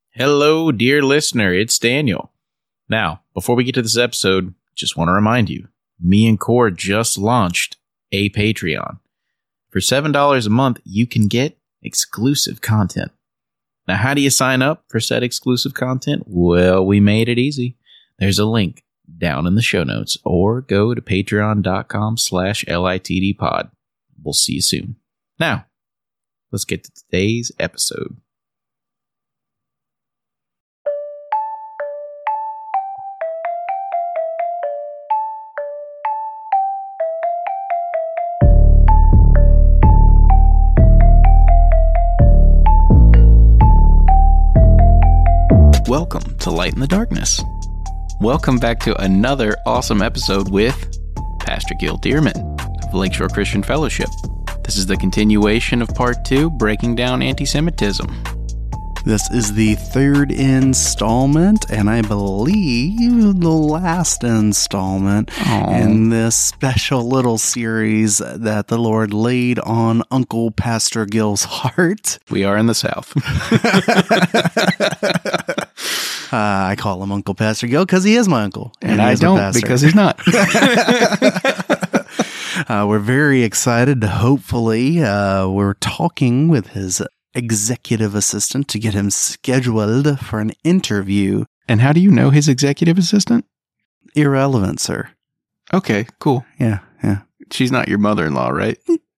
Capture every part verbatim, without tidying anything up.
Hello, dear listener. It's Daniel. Now, before we get to this episode, just want to remind you, me and Core just launched a Patreon. For seven dollars a month, you can get exclusive content. Now, how do you sign up for said exclusive content? Well, we made it easy. There's a link down in the show notes, or go to patreon.com slash LITDpod. We'll see you soon. Now, let's get to today's episode. Welcome to Light in the Darkness. Welcome back to another awesome episode with Pastor Gil Dearman of Lakeshore Christian Fellowship. This is the continuation of part two, breaking down anti-Semitism. This is the third installment, and I believe the last installment Aww. in this special little series that the Lord laid on Uncle Pastor Gil's heart. We are in the South. Uh, I call him Uncle Pastor Gil because he is my uncle. And, and I don't because he's not. uh, we're very excited to hopefully, uh, we're talking with his executive assistant to get him scheduled for an interview. And how do you know his executive assistant? Irrelevant, sir. Okay, cool. Yeah, yeah. She's not your mother-in-law, right?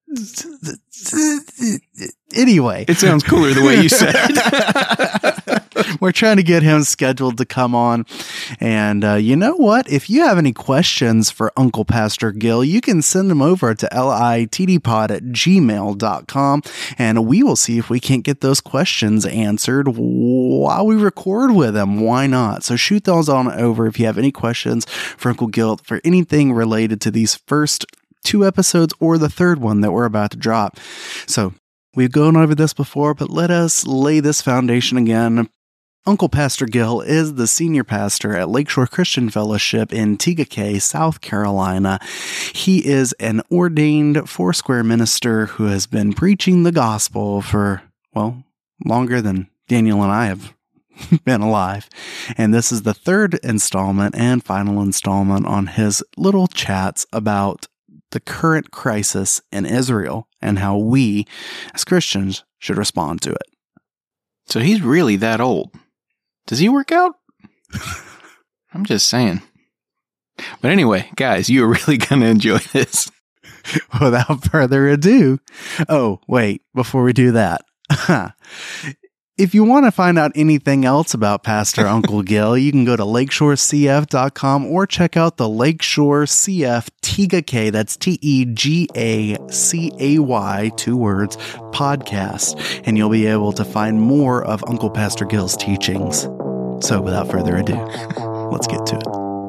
Anyway. It sounds cooler the way you said it. We're trying to get him scheduled to come on. And uh, you know what? If you have any questions for Uncle Pastor Gil, you can send them over to litdpod at gmail dot com. And we will see if we can't get those questions answered while we record with him. Why not? So shoot those on over if you have any questions for Uncle Gil for anything related to these first two episodes or the third one that we're about to drop. So we've gone over this before, but let us lay this foundation again. Uncle Pastor Gil is the senior pastor at Lakeshore Christian Fellowship in T G K, South Carolina. He is an ordained Foursquare minister who has been preaching the gospel for, well, longer than Daniel and I have been alive. And this is the third installment and final installment on his little chats about the current crisis in Israel and how we, as Christians, should respond to it. So he's really that old. Does he work out? I'm just saying. But anyway, guys, you're really going to enjoy this. Without further ado. Oh, wait, before we do that. If you want to find out anything else about Pastor Uncle Gil, you can go to lakeshore c f dot com or check out the Lakeshore C F T G A K, that's T E G A C A Y, two words, podcast, and you'll be able to find more of Uncle Pastor Gil's teachings. So without further ado, let's get to it.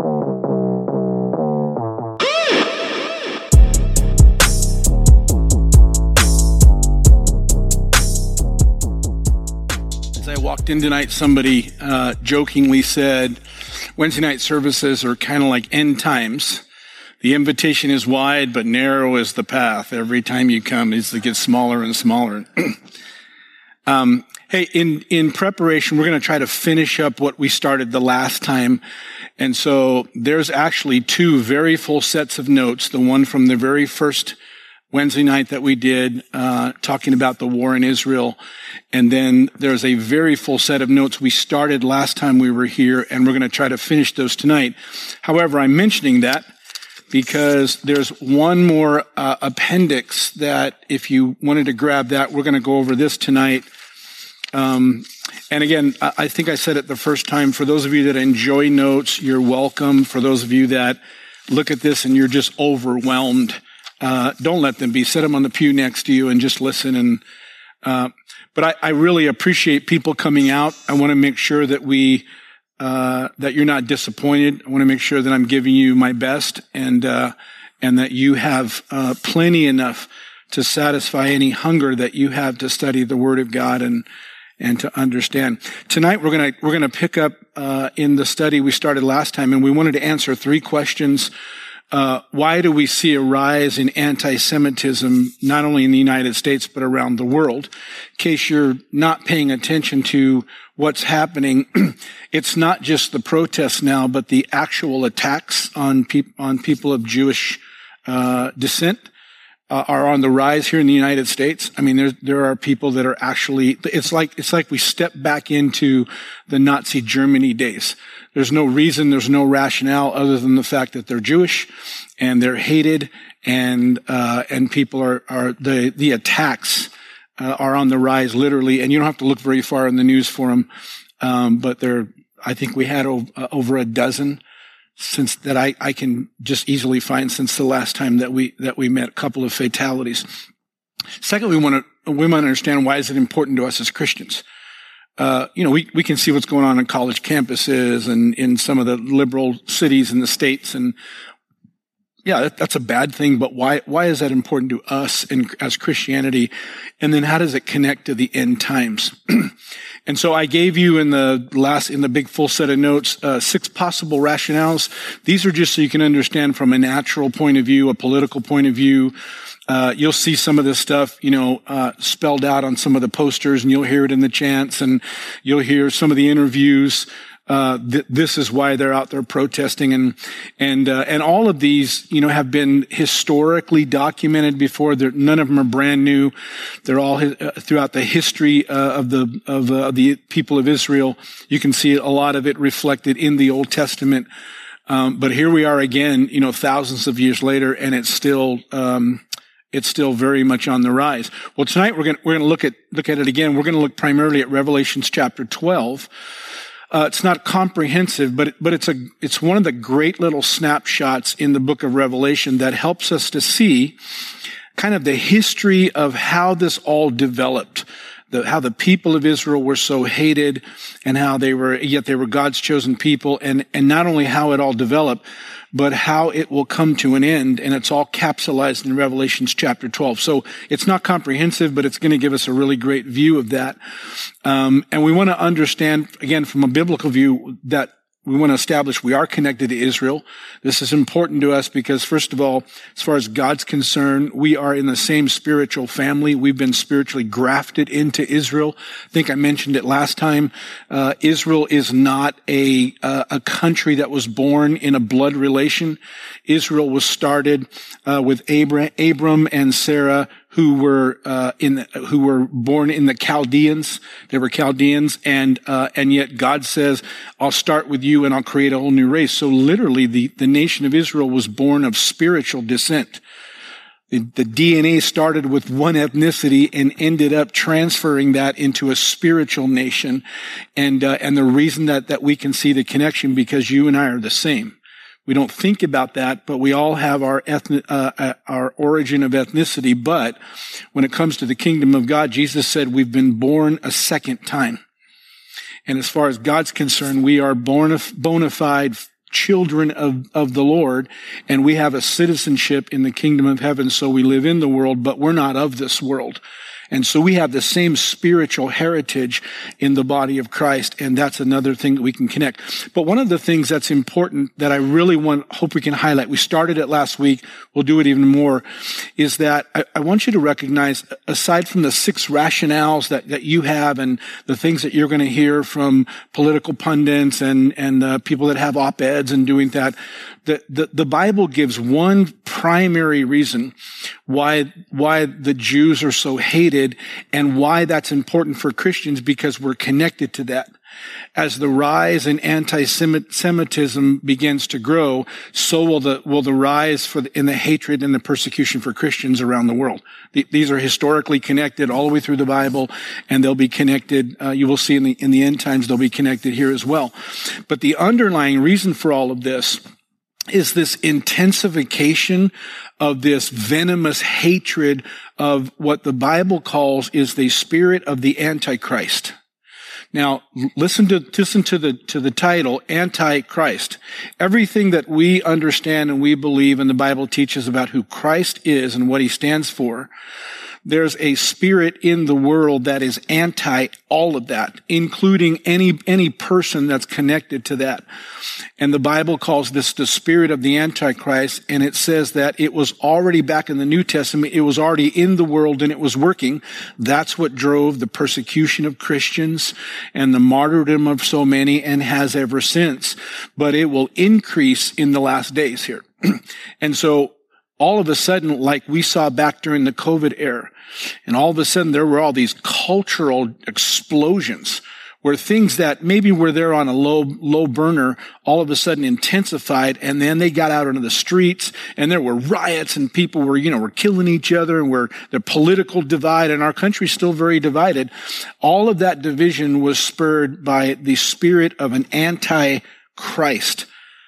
Walked in tonight, somebody uh, jokingly said, Wednesday night services are kind of like end times. The invitation is wide, but narrow is the path. Every time you come, it gets smaller and smaller. um, hey, in, in preparation, we're going to try to finish up what we started the last time. And so there's actually two very full sets of notes. The one from the very first Wednesday night that we did, uh, talking about the war in Israel. And then there's a very full set of notes we started last time we were here, and we're going to try to finish those tonight. However, I'm mentioning that because there's one more uh, appendix that if you wanted to grab that, we're going to go over this tonight. Um, and again, I, I think I said it the first time, for those of you that enjoy notes, you're welcome. For those of you that look at this and you're just overwhelmed, Uh, don't let them be. Set them on the pew next to you and just listen. And uh, but I, I really appreciate people coming out. I want to make sure that we uh, that you're not disappointed. I want to make sure that I'm giving you my best, and uh, and that you have uh, plenty enough to satisfy any hunger that you have to study the Word of God and and to understand. Tonight we're gonna we're gonna pick up uh, in the study we started last time, and we wanted to answer three questions. Uh, why do we see a rise in anti-Semitism, not only in the United States, but around the world? In case you're not paying attention to what's happening, it's not just the protests now, but the actual attacks on peop- on people of Jewish uh, descent uh, are on the rise here in the United States. I mean, there there are people that are actually. It's like it's like we step back into the Nazi Germany days. There's no reason, there's no rationale other than the fact that they're Jewish and they're hated, and uh, and people are are the the attacks uh, are on the rise, literally. And you don't have to look very far in the news for them, um, but they're. I think we had o- uh, over a dozen since that I, I can just easily find since the last time that we that we met. A couple of fatalities. Second, we want to we want to understand why is it important to us as Christians. Uh, you know, we, we can see what's going on in college campuses and in some of the liberal cities in the States. And yeah, that, that's a bad thing. But why, why is that important to us in, as Christianity? And then how does it connect to the end times? And so I gave you in the last, in the big full set of notes, uh, six possible rationales. These are just so you can understand from a natural point of view, a political point of view. Uh, you'll see some of this stuff, you know, uh, spelled out on some of the posters, and you'll hear it in the chants, and you'll hear some of the interviews. Uh, th- this is why they're out there protesting, and and uh, and all of these, you know, have been historically documented before. They're, none of them are brand new. They're all hi- uh, throughout the history uh, of the of uh, the people of Israel. You can see a lot of it reflected in the Old Testament. Um, but here we are again, you know, thousands of years later, and it's still. Um, It's still very much on the rise. Well, tonight we're going we're going to look at look at it again. We're going to look primarily at Revelations chapter twelve. Uh, it's not comprehensive, but but it's a it's one of the great little snapshots in the book of Revelation that helps us to see kind of the history of how this all developed. The, how the people of Israel were so hated, and how they were yet they were God's chosen people, and and not only how it all developed, but how it will come to an end, and it's all capsulized in Revelations chapter twelve. So it's not comprehensive, but it's going to give us a really great view of that. Um, and we want to understand, again, from a biblical view, that we want to establish we are connected to Israel. This is important to us because, first of all, as far as God's concerned, we are in the same spiritual family. We've been spiritually grafted into Israel. I think I mentioned it last time. Uh, Israel is not a, uh, a country that was born in a blood relation. Israel was started uh, with Abram, Abram and Sarah, who were uh, in the, who were born in the Chaldeans. They were Chaldeans, and uh, and yet God says, "I'll start with you, and I'll create a whole new race." So literally, the the nation of Israel was born of spiritual descent. The, the D N A started with one ethnicity and ended up transferring that into a spiritual nation, and uh, and the reason that that we can see the connection because you and I are the same. We don't think about that, but we all have our ethnic, uh, our origin of ethnicity. But when it comes to the kingdom of God, Jesus said we've been born a second time. And as far as God's concerned, we are born bona fide children of, of the Lord, and we have a citizenship in the kingdom of heaven. So we live in the world, but we're not of this world. And so we have the same spiritual heritage in the body of Christ, and that's another thing that we can connect. But one of the things that's important that I really want, hope we can highlight, we started it last week, we'll do it even more, is that I, I want you to recognize, aside from the six rationales that, that you have and the things that you're going to hear from political pundits and, and uh, people that have op-eds and doing that, the, the, the Bible gives one primary reason why, why the Jews are so hated and why that's important for Christians, because we're connected to that. As the rise in anti-Semitism begins to grow, so will the, will the rise for the, in the hatred and the persecution for Christians around the world. The, these are historically connected all the way through the Bible, and they'll be connected, uh, you will see in the, in the end times, they'll be connected here as well. But the underlying reason for all of this is this intensification of this venomous hatred of what the Bible calls is the spirit of the Antichrist. Now, listen to, listen to the, to the title, Antichrist. Everything that we understand and we believe and the Bible teaches about who Christ is and what he stands for, there's a spirit in the world that is anti all of that, including any, any person that's connected to that. And the Bible calls this the spirit of the Antichrist, and it says that it was already back in the New Testament, it was already in the world and it was working. That's what drove the persecution of Christians and the martyrdom of so many, and has ever since. But it will increase in the last days here. And so all of a sudden, like we saw back during the COVID era, and all of a sudden there were all these cultural explosions where things that maybe were there on a low, low burner all of a sudden intensified, and then they got out into the streets, and there were riots, and people were, you know, were killing each other, and were the political divide, and our country's still very divided. All of that division was spurred by the spirit of an anti-Christ.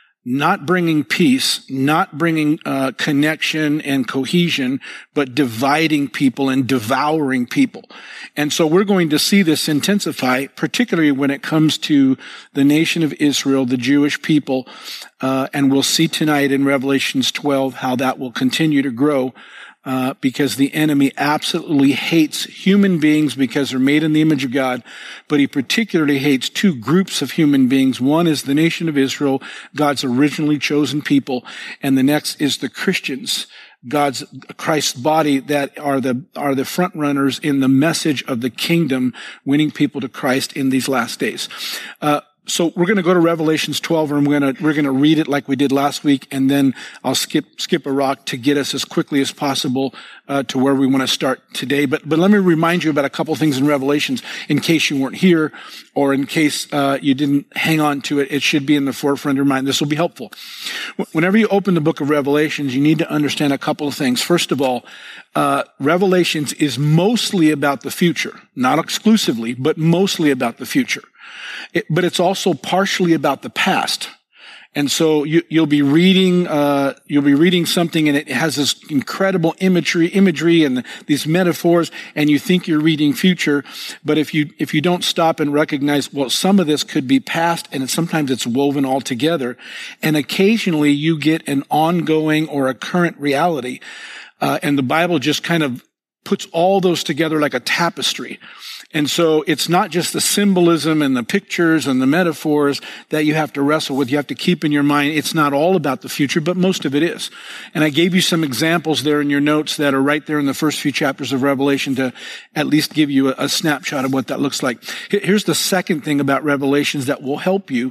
Not bringing peace, not bringing uh, connection and cohesion, but dividing people and devouring people. And so we're going to see this intensify, particularly when it comes to the nation of Israel, the Jewish people. Uh, and we'll see tonight in Revelations twelve how that will continue to grow. Uh, because the enemy absolutely hates human beings because they're made in the image of God, but he particularly hates two groups of human beings. One is the nation of Israel, God's originally chosen people, and the next is the Christians, God's, Christ's body, that are the, are the front runners in the message of the kingdom, winning people to Christ in these last days. Uh, So we're going to go to Revelations twelve, and we're going to, we're going to read it like we did last week, and then I'll skip, skip a rock to get us as quickly as possible, uh, to where we want to start today. But, but let me remind you about a couple things in Revelations in case you weren't here, or in case, uh, you didn't hang on to it. It should be in the forefront of your mind. This will be helpful. Whenever you open the book of Revelations, you need to understand a couple of things. First of all, uh, Revelations is mostly about the future, not exclusively, but mostly about the future. It, but it's also partially about the past. And so you, you'll be reading, uh, you'll be reading something, and it has this incredible imagery, imagery and these metaphors, and you think you're reading future. But if you, if you don't stop and recognize, well, some of this could be past, and it's, sometimes it's woven all together. And occasionally you get an ongoing or a current reality. Uh, and the Bible just kind of puts all those together like a tapestry. And so it's not just the symbolism and the pictures and the metaphors that you have to wrestle with. You have to keep in your mind, it's not all about the future, but most of it is. And I gave you some examples there in your notes that are right there in the first few chapters of Revelation to at least give you a, a snapshot of what that looks like. Here's the second thing about Revelations that will help you.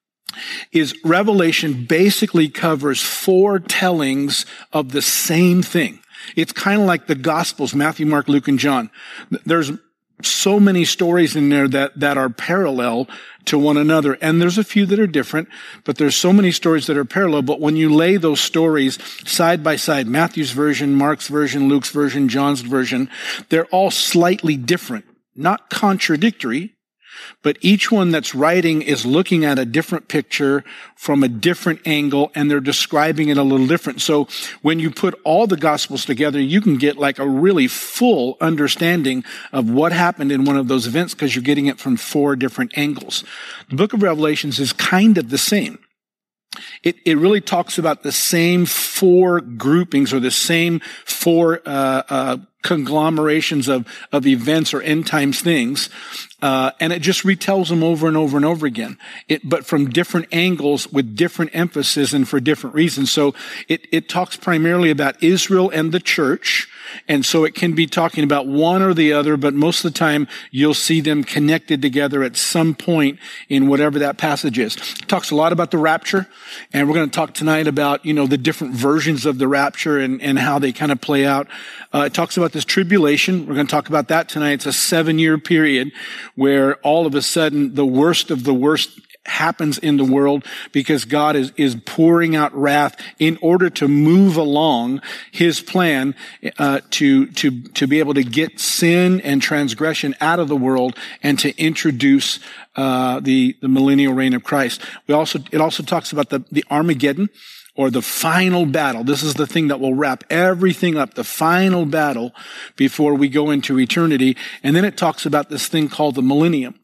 Is Revelation basically covers four tellings of the same thing. It's kind of like the Gospels, Matthew, Mark, Luke, and John. There's so many stories in there that, that are parallel to one another. And there's a few that are different, but there's so many stories that are parallel. But when you lay those stories side by side, Matthew's version, Mark's version, Luke's version, John's version, they're all slightly different, not contradictory. But each one that's writing is looking at a different picture from a different angle, and they're describing it a little different. So when you put all the Gospels together, you can get like a really full understanding of what happened in one of those events because you're getting it from four different angles. The book of Revelations is kind of the same. It, it really talks about the same four groupings or the same four uh, uh, conglomerations of, of events or end times things. Uh, and it just retells them over and over and over again. It, but from different angles with different emphasis and for different reasons. So it, it talks primarily about Israel and the church. And so it can be talking about one or the other, but most of the time you'll see them connected together at some point in whatever that passage is. It talks a lot about the rapture, and we're going to talk tonight about, you know, the different versions of the rapture and, and how they kind of play out. Uh, it talks about this tribulation. We're going to talk about that tonight. It's a seven-year period where all of a sudden the worst of the worst happens in the world because God is, is pouring out wrath in order to move along his plan, uh, to, to, to be able to get sin and transgression out of the world and to introduce, uh, the, the millennial reign of Christ. We also, it also talks about the, the Armageddon, or the final battle. This is the thing that will wrap everything up, the final battle before we go into eternity. And then it talks about this thing called the millennium.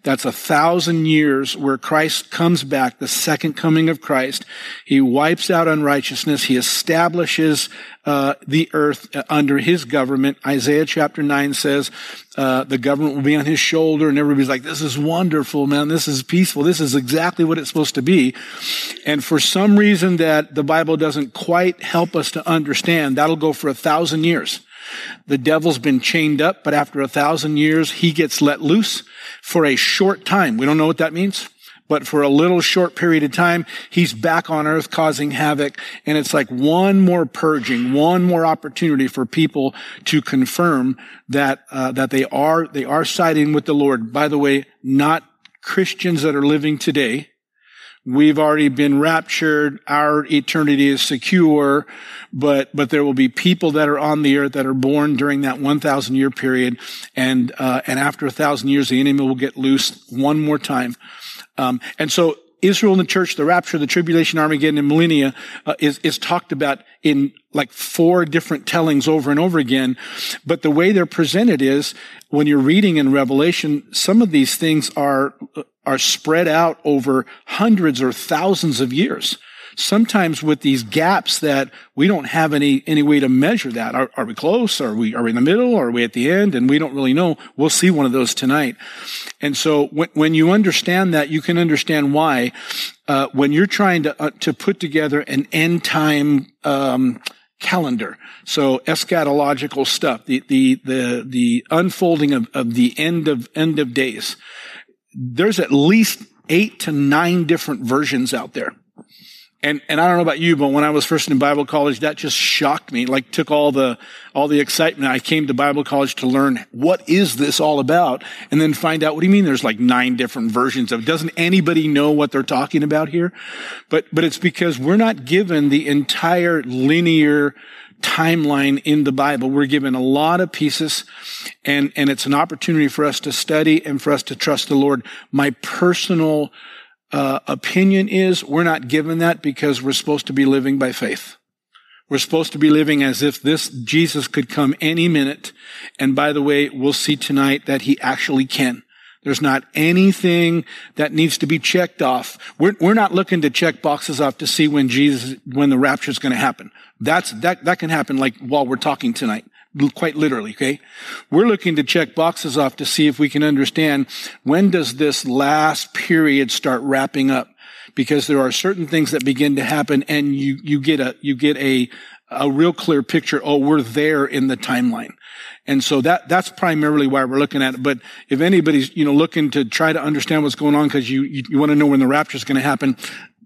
That's a thousand years where Christ comes back, the second coming of Christ. He wipes out unrighteousness. He establishes uh, the earth under his government. Isaiah chapter nine says uh, the government will be on his shoulder, and everybody's like, this is wonderful, man. This is peaceful. This is exactly what it's supposed to be. And for some reason that the Bible doesn't quite help us to understand, that'll go for a thousand years. The devil's been chained up, but after a thousand years, he gets let loose for a short time. We don't know what that means, but for a little short period of time, he's back on earth causing havoc. And it's like one more purging, one more opportunity for people to confirm that, uh, that they are, they are siding with the Lord. By the way, not Christians that are living today. We've already been raptured. Our eternity is secure, but, but there will be people that are on the earth that are born during that one thousand year period. And, uh, and after a thousand years, the enemy will get loose one more time. Um, and so Israel and the church, the rapture, the tribulation, Armageddon, and millennia, uh, is, is talked about in like four different tellings over and over again. But the way they're presented is when you're reading in Revelation, some of these things are, are spread out over hundreds or thousands of years. Sometimes with these gaps that we don't have any, any way to measure that. Are, are we close? Are we, are we in the middle? Are we at the end? And we don't really know. We'll see one of those tonight. And so when, when you understand that, you can understand why, uh, when you're trying to, uh, to put together an end time, um, calendar. So eschatological stuff, the, the, the, the unfolding of, of the end of, end of days. There's at least eight to nine different versions out there. And, and I don't know about you, but when I was first in Bible college, that just shocked me. Like took all the, all the excitement. I came to Bible college to learn what is this all about and then find out, what do you mean there's like nine different versions of it? Doesn't anybody know what they're talking about here? But, but it's because we're not given the entire linear timeline in the Bible. We're given a lot of pieces, and, and it's an opportunity for us to study and for us to trust the Lord. My personal uh, opinion is we're not given that because we're supposed to be living by faith. We're supposed to be living as if this Jesus could come any minute. And by the way, we'll see tonight that he actually can. There's not anything that needs to be checked off. We're, we're not looking to check boxes off to see when Jesus, when the rapture is going to happen. That's, that, that can happen like while we're talking tonight, quite literally, okay? We're looking to check boxes off to see if we can understand when does this last period start wrapping up? Because there are certain things that begin to happen and you, you get a, you get a, a real clear picture. Oh, we're there in the timeline. And so that, that's primarily why we're looking at it. But if anybody's, you know, looking to try to understand what's going on because you, you, you want to know when the rapture is going to happen,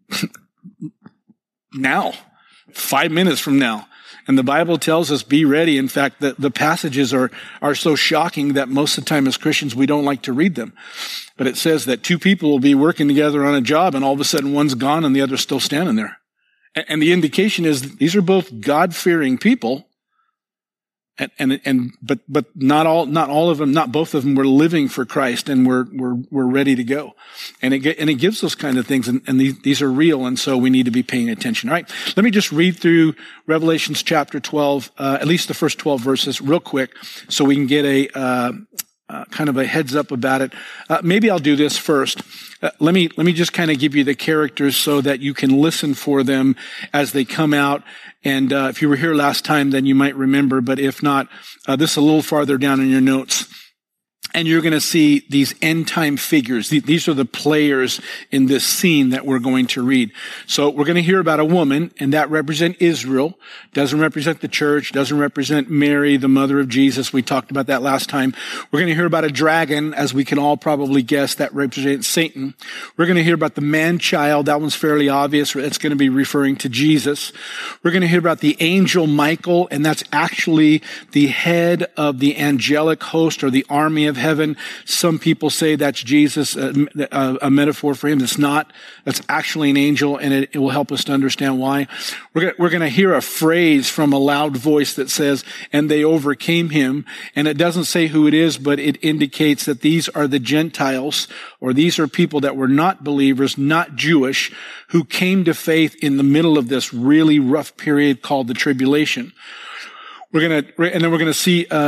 now, five minutes from now. And the Bible tells us, be ready. In fact, the, the passages are, are so shocking that most of the time as Christians, we don't like to read them. But it says that two people will be working together on a job and all of a sudden one's gone and the other's still standing there. And, and the indication is these are both God-fearing people. And, and, and, but, but not all, not all of them, not both of them were living for Christ and we're, we're, we're ready to go. And it, and it gives those kind of things. And, and these, these are real. And so we need to be paying attention. All right. Let me just read through Revelations chapter twelve, uh, at least the first twelve verses real quick so we can get a, uh, uh kind of a heads up about it. Uh, maybe I'll do this first. Uh, let me, let me just kind of give you the characters so that you can listen for them as they come out. And, uh, if you were here last time, then you might remember, but if not, uh, this is a little farther down in your notes. And you're going to see these end time figures. These are the players in this scene that we're going to read. So we're going to hear about a woman, and that represents Israel. Doesn't represent the church. Doesn't represent Mary, the mother of Jesus. We talked about that last time. We're going to hear about a dragon, as we can all probably guess. That represents Satan. We're going to hear about the man-child. That one's fairly obvious. It's going to be referring to Jesus. We're going to hear about the angel Michael, and that's actually the head of the angelic host or the army of heaven. Some people say that's Jesus, a, a, a metaphor for him. It's not. That's actually an angel, and it, it will help us to understand why. We're gonna, we're going to hear a phrase from a loud voice that says, and they overcame him. And it doesn't say who it is, but it indicates that these are the Gentiles, or these are people that were not believers, not Jewish, who came to faith in the middle of this really rough period called the tribulation. We're going to, and then we're going to see, uh,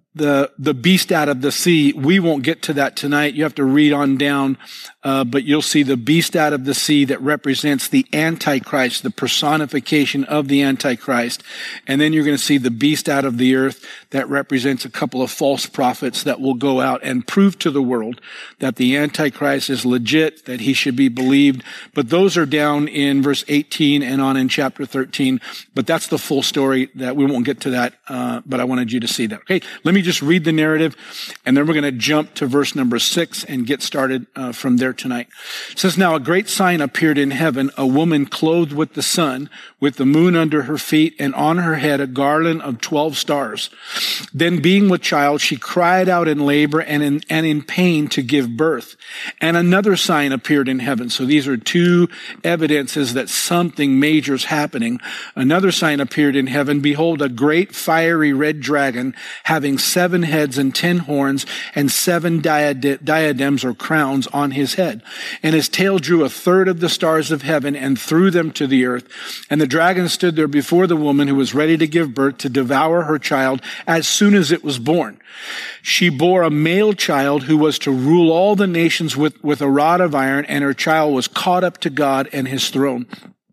the the beast out of the sea. We won't get to that tonight. You have to read on down, uh, but you'll see the beast out of the sea that represents the Antichrist, the personification of the Antichrist. And then you're going to see the beast out of the earth that represents a couple of false prophets that will go out and prove to the world that the Antichrist is legit, that he should be believed. But those are down in verse eighteen and on in chapter thirteen. But that's the full story. That we won't get to that, uh, but I wanted you to see that. Okay, let me just read the narrative, and then we're going to jump to verse number six and get started uh, from there tonight. It says, "Now a great sign appeared in heaven, a woman clothed with the sun, with the moon under her feet, and on her head a garland of twelve stars. Then being with child, she cried out in labor and in, and in pain to give birth. And another sign appeared in heaven." So these are two evidences that something major is happening. "Another sign appeared in heaven. Behold, a great fiery red dragon, having seven heads and ten horns, and seven diade- diadems or crowns on his head. And his tail drew a third of the stars of heaven and threw them to the earth. And the dragon stood there before the woman who was ready to give birth to devour her child as soon as it was born. She bore a male child who was to rule all the nations with, with a rod of iron, and her child was caught up to God and his throne.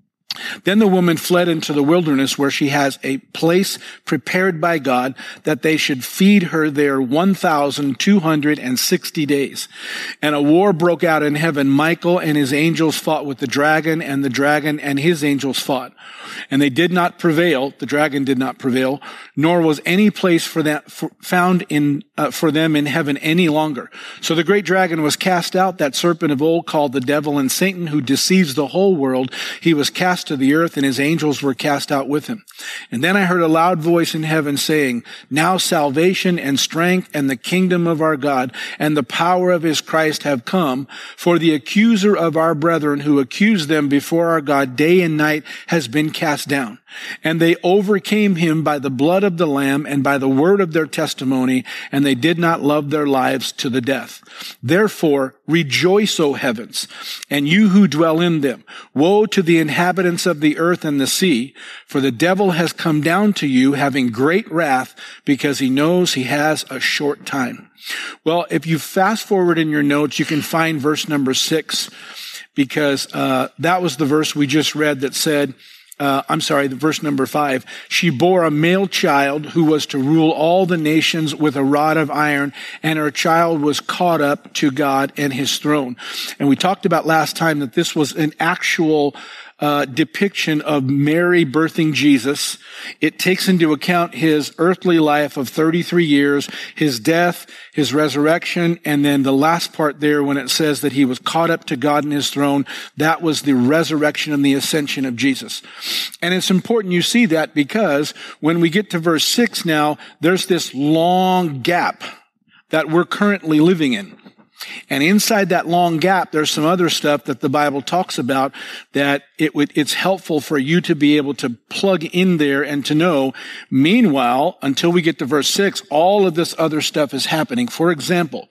Then the woman fled into the wilderness, where she has a place prepared by God that they should feed her there one thousand two hundred sixty days. And a war broke out in heaven. Michael and his angels fought with the dragon, and the dragon and his angels fought. And they did not prevail. The dragon did not prevail, nor was any place for that for, found in uh, for them in heaven any longer. So the great dragon was cast out, that serpent of old called the devil and Satan, who deceives the whole world. He was cast to the earth, and his angels were cast out with him. And then I heard a loud voice in heaven saying, Now salvation and strength and the kingdom of our God and the power of his Christ have come. For the accuser of our brethren, who accused them before our God day and night, has been cast down. And they overcame him by the blood of the Lamb and by the word of their testimony, and they did not love their lives to the death. Therefore, rejoice, O heavens, and you who dwell in them. Woe to the inhabitants of the earth and the sea, for the devil has come down to you, having great wrath, because he knows he has a short time. Well, if you fast forward in your notes, you can find verse number six, because uh that was the verse we just read that said, Uh, I'm sorry, the verse number five. She bore a male child who was to rule all the nations with a rod of iron, and her child was caught up to God and his throne. And we talked about last time that this was an actual Uh, depiction of Mary birthing Jesus. It takes into account his earthly life of thirty-three years, his death, his resurrection, and then the last part there when it says that he was caught up to God in his throne. That was the resurrection and the ascension of Jesus. And it's important you see that, because when we get to verse six now, there's this long gap that we're currently living in. And inside that long gap, there's some other stuff that the Bible talks about that it would, it's helpful for you to be able to plug in there and to know. Meanwhile, until we get to verse six, all of this other stuff is happening. For example,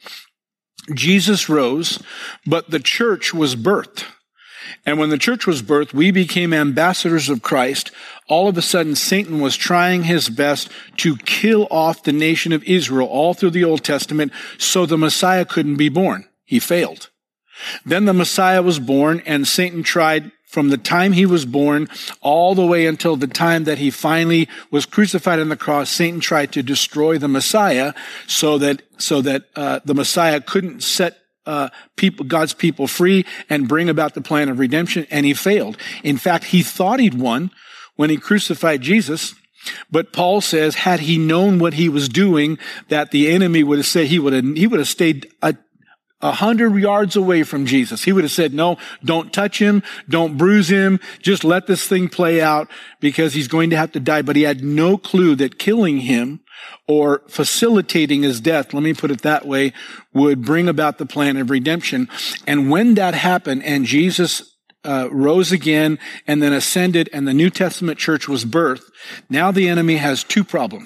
Jesus rose, but the church was birthed. And when the church was birthed, we became ambassadors of Christ. All of a sudden, Satan was trying his best to kill off the nation of Israel all through the Old Testament, so the Messiah couldn't be born. He failed. Then the Messiah was born, and Satan tried from the time he was born all the way until the time that he finally was crucified on the cross. Satan tried to destroy the Messiah so that so that uh, the Messiah couldn't set Uh, people, God's people free and bring about the plan of redemption, and he failed. In fact, he thought he'd won when he crucified Jesus, but Paul says, had he known what he was doing, that the enemy would have said he would have, he would have stayed a, a hundred yards away from Jesus. He would have said, no, don't touch him, don't bruise him, just let this thing play out, because he's going to have to die. But he had no clue that killing him or facilitating his death, let me put it that way, would bring about the plan of redemption. And when that happened and Jesus uh, rose again and then ascended and the New Testament church was birthed, now the enemy has two problems.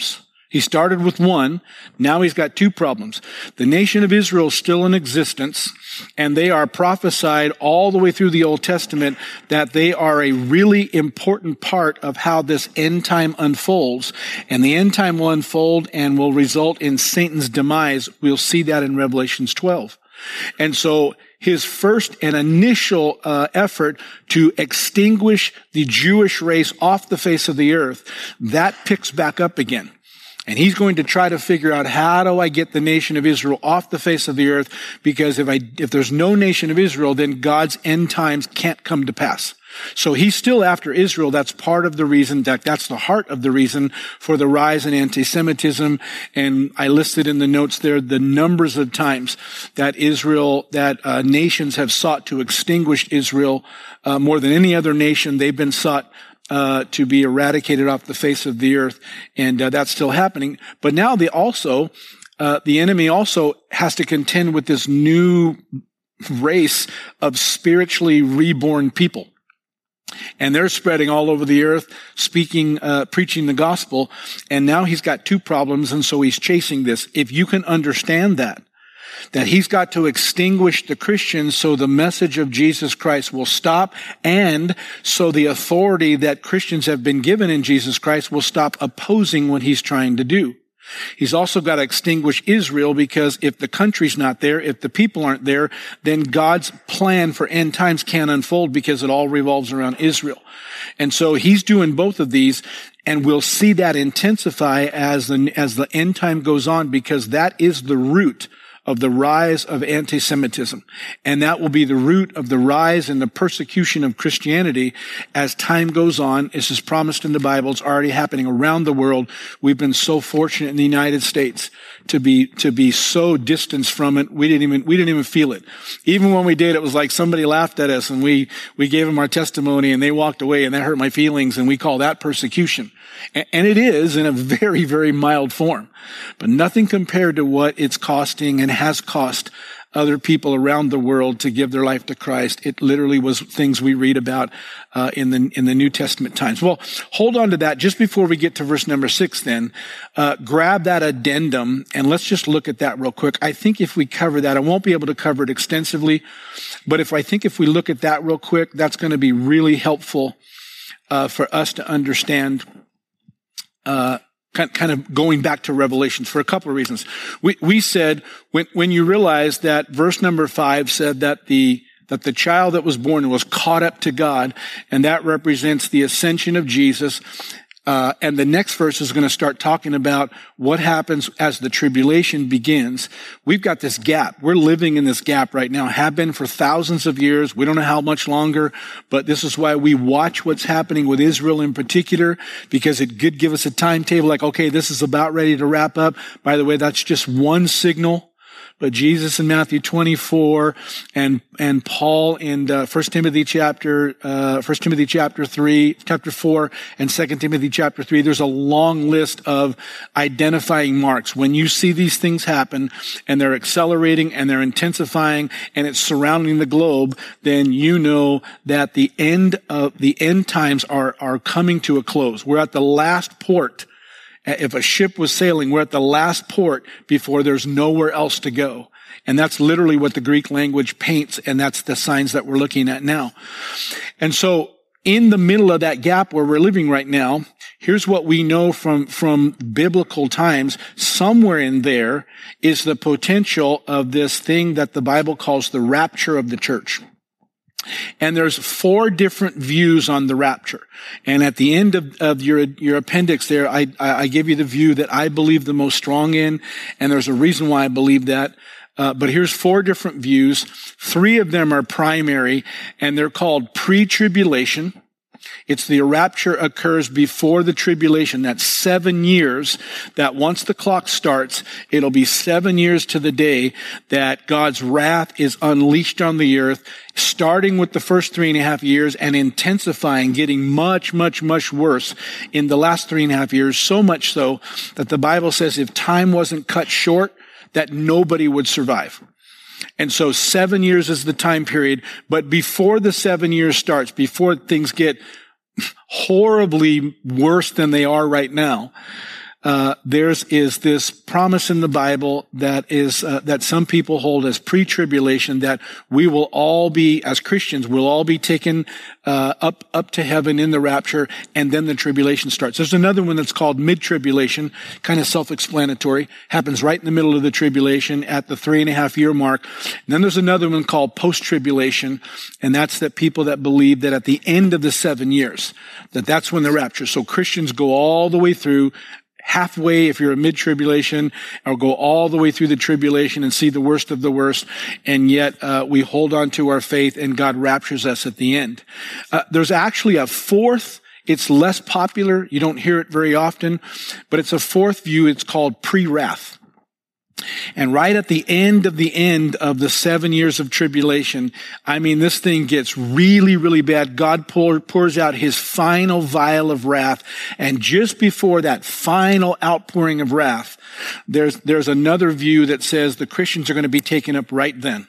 He started with one. Now he's got two problems. The nation of Israel is still in existence, and they are prophesied all the way through the Old Testament that they are a really important part of how this end time unfolds. And the end time will unfold and will result in Satan's demise. We'll see that in Revelations twelve. And so his first and initial uh, effort to extinguish the Jewish race off the face of the earth, that picks back up again. And he's going to try to figure out, how do I get the nation of Israel off the face of the earth? Because if I, if there's no nation of Israel, then God's end times can't come to pass. So he's still after Israel. That's part of the reason, that that's the heart of the reason for the rise in anti-Semitism. And I listed in the notes there the numbers of times that Israel, that uh, nations have sought to extinguish Israel. Uh, more than any other nation, they've been sought Uh, to be eradicated off the face of the earth, and uh, that's still happening. But now they also, uh, the enemy also has to contend with this new race of spiritually reborn people. And they're spreading all over the earth, speaking, uh, preaching the gospel. And now he's got two problems, and so he's chasing this. If you can understand that, that he's got to extinguish the Christians so the message of Jesus Christ will stop, and so the authority that Christians have been given in Jesus Christ will stop opposing what he's trying to do. He's also got to extinguish Israel, because if the country's not there, if the people aren't there, then God's plan for end times can't unfold, because it all revolves around Israel. And so he's doing both of these, and we'll see that intensify as the, as the end time goes on, because that is the root of the rise of anti-Semitism. And that will be the root of the rise and the persecution of Christianity as time goes on. This is promised in the Bible. It's already happening around the world. We've been so fortunate in the United States to be, to be so distanced from it. We didn't even, we didn't even feel it. Even when we did, it was like somebody laughed at us, and we, we gave them our testimony, and they walked away, and that hurt my feelings, and we call that persecution. And it is in a very, very mild form, but nothing compared to what it's costing and has cost other people around the world to give their life to Christ. It literally was things we read about uh, in the in the New Testament times. Well, hold on to that just before we get to verse number six. Then uh, grab that addendum and let's just look at that real quick. I think if we cover that, I won't be able to cover it extensively, but if I think if we look at that real quick, that's going to be really helpful uh, for us to understand. Uh, kind of going back to Revelations for a couple of reasons. We, we said when, when you realize that verse number five said that the, that the child that was born was caught up to God, and that represents the ascension of Jesus. Uh, and the next verse is going to start talking about what happens as the tribulation begins. We've got this gap. We're living in this gap right now, have been for thousands of years. We don't know how much longer, but this is why we watch what's happening with Israel in particular, because it could give us a timetable like, okay, this is about ready to wrap up. By the way, that's just one signal. But Jesus in Matthew twenty-four and, and Paul in uh, First Timothy chapter, uh, First Timothy chapter three, chapter four and Second Timothy chapter three, there's a long list of identifying marks. When you see these things happen and they're accelerating and they're intensifying and it's surrounding the globe, then you know that the end of the end times are, are coming to a close. We're at the last port. If a ship was sailing, we're at the last port before there's nowhere else to go. And that's literally what the Greek language paints, and that's the signs that we're looking at now. And so in the middle of that gap where we're living right now, here's what we know from, from biblical times. Somewhere in there is the potential of this thing that the Bible calls the rapture of the church. And there's four different views on the rapture. And at the end of, of your, your appendix there, I, I give you the view that I believe the most strong in. And there's a reason why I believe that. Uh, but here's four different views. Three of them are primary, and they're called pre-tribulation. It's the rapture occurs before the tribulation. That's seven years that once the clock starts, it'll be seven years to the day that God's wrath is unleashed on the earth, starting with the first three and a half years and intensifying, getting much, much, much worse in the last three and a half years. So much so that the Bible says if time wasn't cut short, that nobody would survive. And so seven years is the time period. But before the seven years starts, before things get horribly worse than they are right now, uh, there's is this promise in the Bible that is uh, that some people hold as pre-tribulation, that we will all be, as Christians, we'll all be taken uh, up up to heaven in the rapture, and then the tribulation starts. There's another one that's called mid-tribulation, kind of self-explanatory, happens right in the middle of the tribulation at the three and a half year mark. And then there's another one called post-tribulation, and that's that people that believe that at the end of the seven years, that that's when the rapture. So Christians go all the way through, halfway if you're a mid-tribulation, or go all the way through the tribulation and see the worst of the worst, and yet uh, we hold on to our faith and God raptures us at the end. Uh, there's actually a fourth. It's less popular. You don't hear it very often, but it's a fourth view. It's called pre-wrath. And right at the end of the end of the seven years of tribulation, I mean, this thing gets really, really bad. God pour, pours out his final vial of wrath. And just before that final outpouring of wrath, there's, there's another view that says the Christians are going to be taken up right then.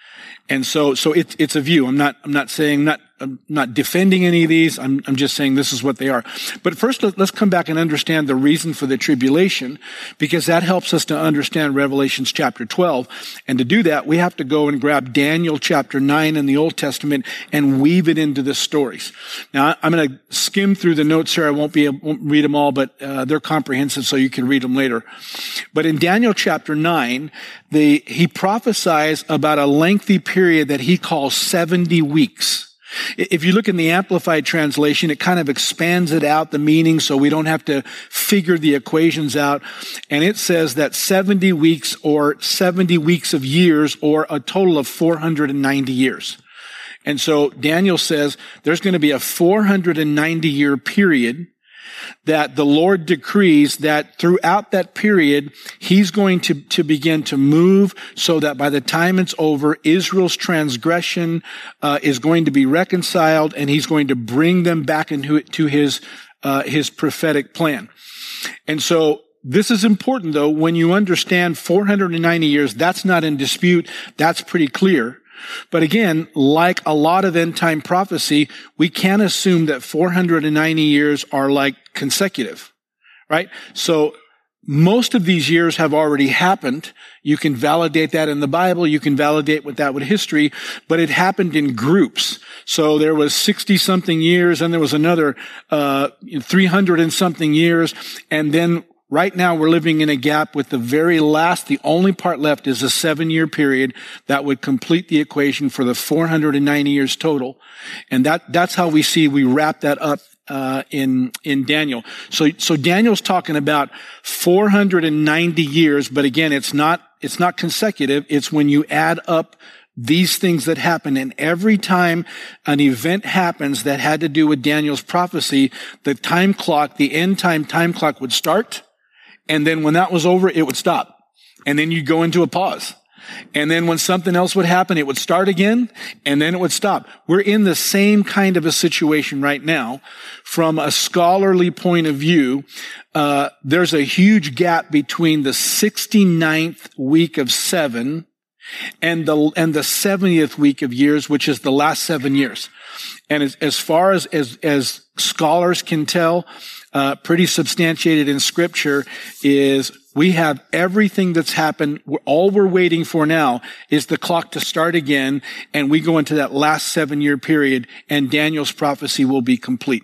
And so, so it's, it's a view. I'm not, I'm not saying, not, I'm not defending any of these. I'm, I'm just saying this is what they are. But first, let, let's come back and understand the reason for the tribulation, because that helps us to understand Revelations chapter twelve. And to do that, we have to go and grab Daniel chapter nine in the Old Testament and weave it into the stories. Now, I'm going to skim through the notes here. I won't be able to read them all, but uh, they're comprehensive, so you can read them later. But in Daniel chapter nine, the, he prophesies about a lengthy period that he calls seventy weeks. If you look in the Amplified translation, it kind of expands it out, the meaning, so we don't have to figure the equations out. And it says that seventy weeks or seventy weeks of years, or a total of four hundred ninety years. And so Daniel says there's going to be a four hundred ninety year period that the Lord decrees that throughout that period, he's going to, to begin to move so that by the time it's over, Israel's transgression uh, is going to be reconciled, and he's going to bring them back into to his uh, his prophetic plan. And so this is important, though. When you understand four hundred ninety years, that's not in dispute. That's pretty clear. But again, like a lot of end time prophecy, we can't assume that four hundred ninety years are like consecutive, right? So most of these years have already happened. You can validate that in the Bible. You can validate with that with history, but it happened in groups. So there was sixty something years, and there was another, uh, three hundred and something years. And then right now we're living in a gap with the very last, the only part left is a seven year period that would complete the equation for the four hundred ninety years total. And that, that's how we see, we wrap that up Uh, in, in Daniel. So, so Daniel's talking about four hundred ninety years, but again, it's not, it's not consecutive. It's when you add up these things that happen. And every time an event happens that had to do with Daniel's prophecy, the time clock, the end time time clock would start. And then when that was over, it would stop. And then you'd go into a pause. And then when something else would happen, it would start again, and then it would stop. We're in the same kind of a situation right now. From a scholarly point of view, uh, there's a huge gap between the sixty-ninth week of seven and the, and the seventieth week of years, which is the last seven years. And as, as far as, as, as scholars can tell, uh, pretty substantiated in scripture, is we have everything that's happened. All we're waiting for now is the clock to start again, and we go into that last seven year period, and Daniel's prophecy will be complete.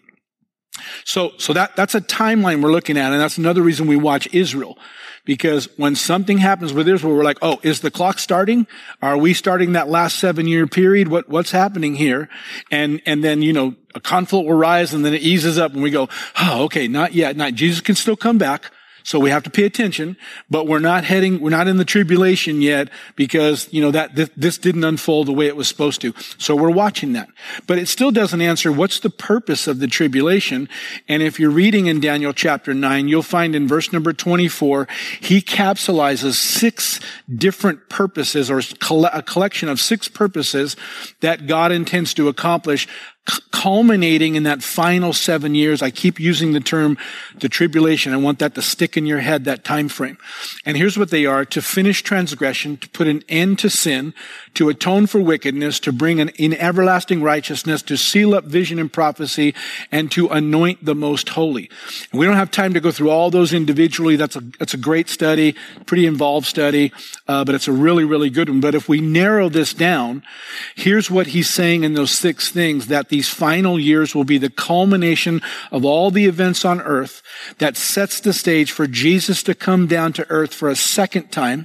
So, so that, that's a timeline we're looking at, and that's another reason we watch Israel. Because when something happens with Israel, we're like, oh, is the clock starting? Are we starting that last seven year period? What, what's happening here? And, and then, you know, a conflict will rise, and then it eases up, and we go, oh, okay, not yet. Not, Jesus can still come back. So we have to pay attention, but we're not heading, we're not in the tribulation yet, because, you know, that this, this didn't unfold the way it was supposed to. So we're watching that. But it still doesn't answer what's the purpose of the tribulation. And if you're reading in Daniel chapter nine, you'll find in verse number twenty-four, he capsulizes six different purposes, or a collection of six purposes that God intends to accomplish culminating in that final seven years. I keep using the term the tribulation. I want that to stick in your head, that time frame. And here's what they are: to finish transgression, to put an end to sin, to atone for wickedness, to bring an in everlasting righteousness, to seal up vision and prophecy, and to anoint the most holy. And we don't have time to go through all those individually. That's a, that's a great study, pretty involved study, uh, but it's a really, really good one. But if we narrow this down, here's what he's saying in those six things: that these final years will be the culmination of all the events on earth that sets the stage for Jesus to come down to earth for a second time.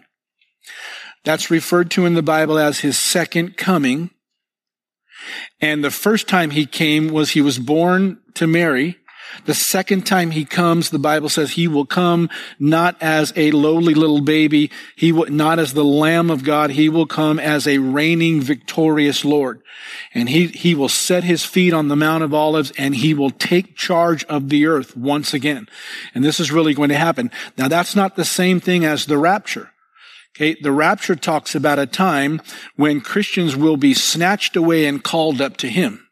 That's referred to in the Bible as his second coming. And the first time he came was he was born to Mary. The second time he comes, the Bible says he will come not as a lowly little baby. He will, not as the Lamb of God. He will come as a reigning, victorious Lord. And he, he will set his feet on the Mount of Olives, and he will take charge of the earth once again. And this is really going to happen. Now, that's not the same thing as the rapture. Okay, the rapture talks about a time when Christians will be snatched away and called up to him.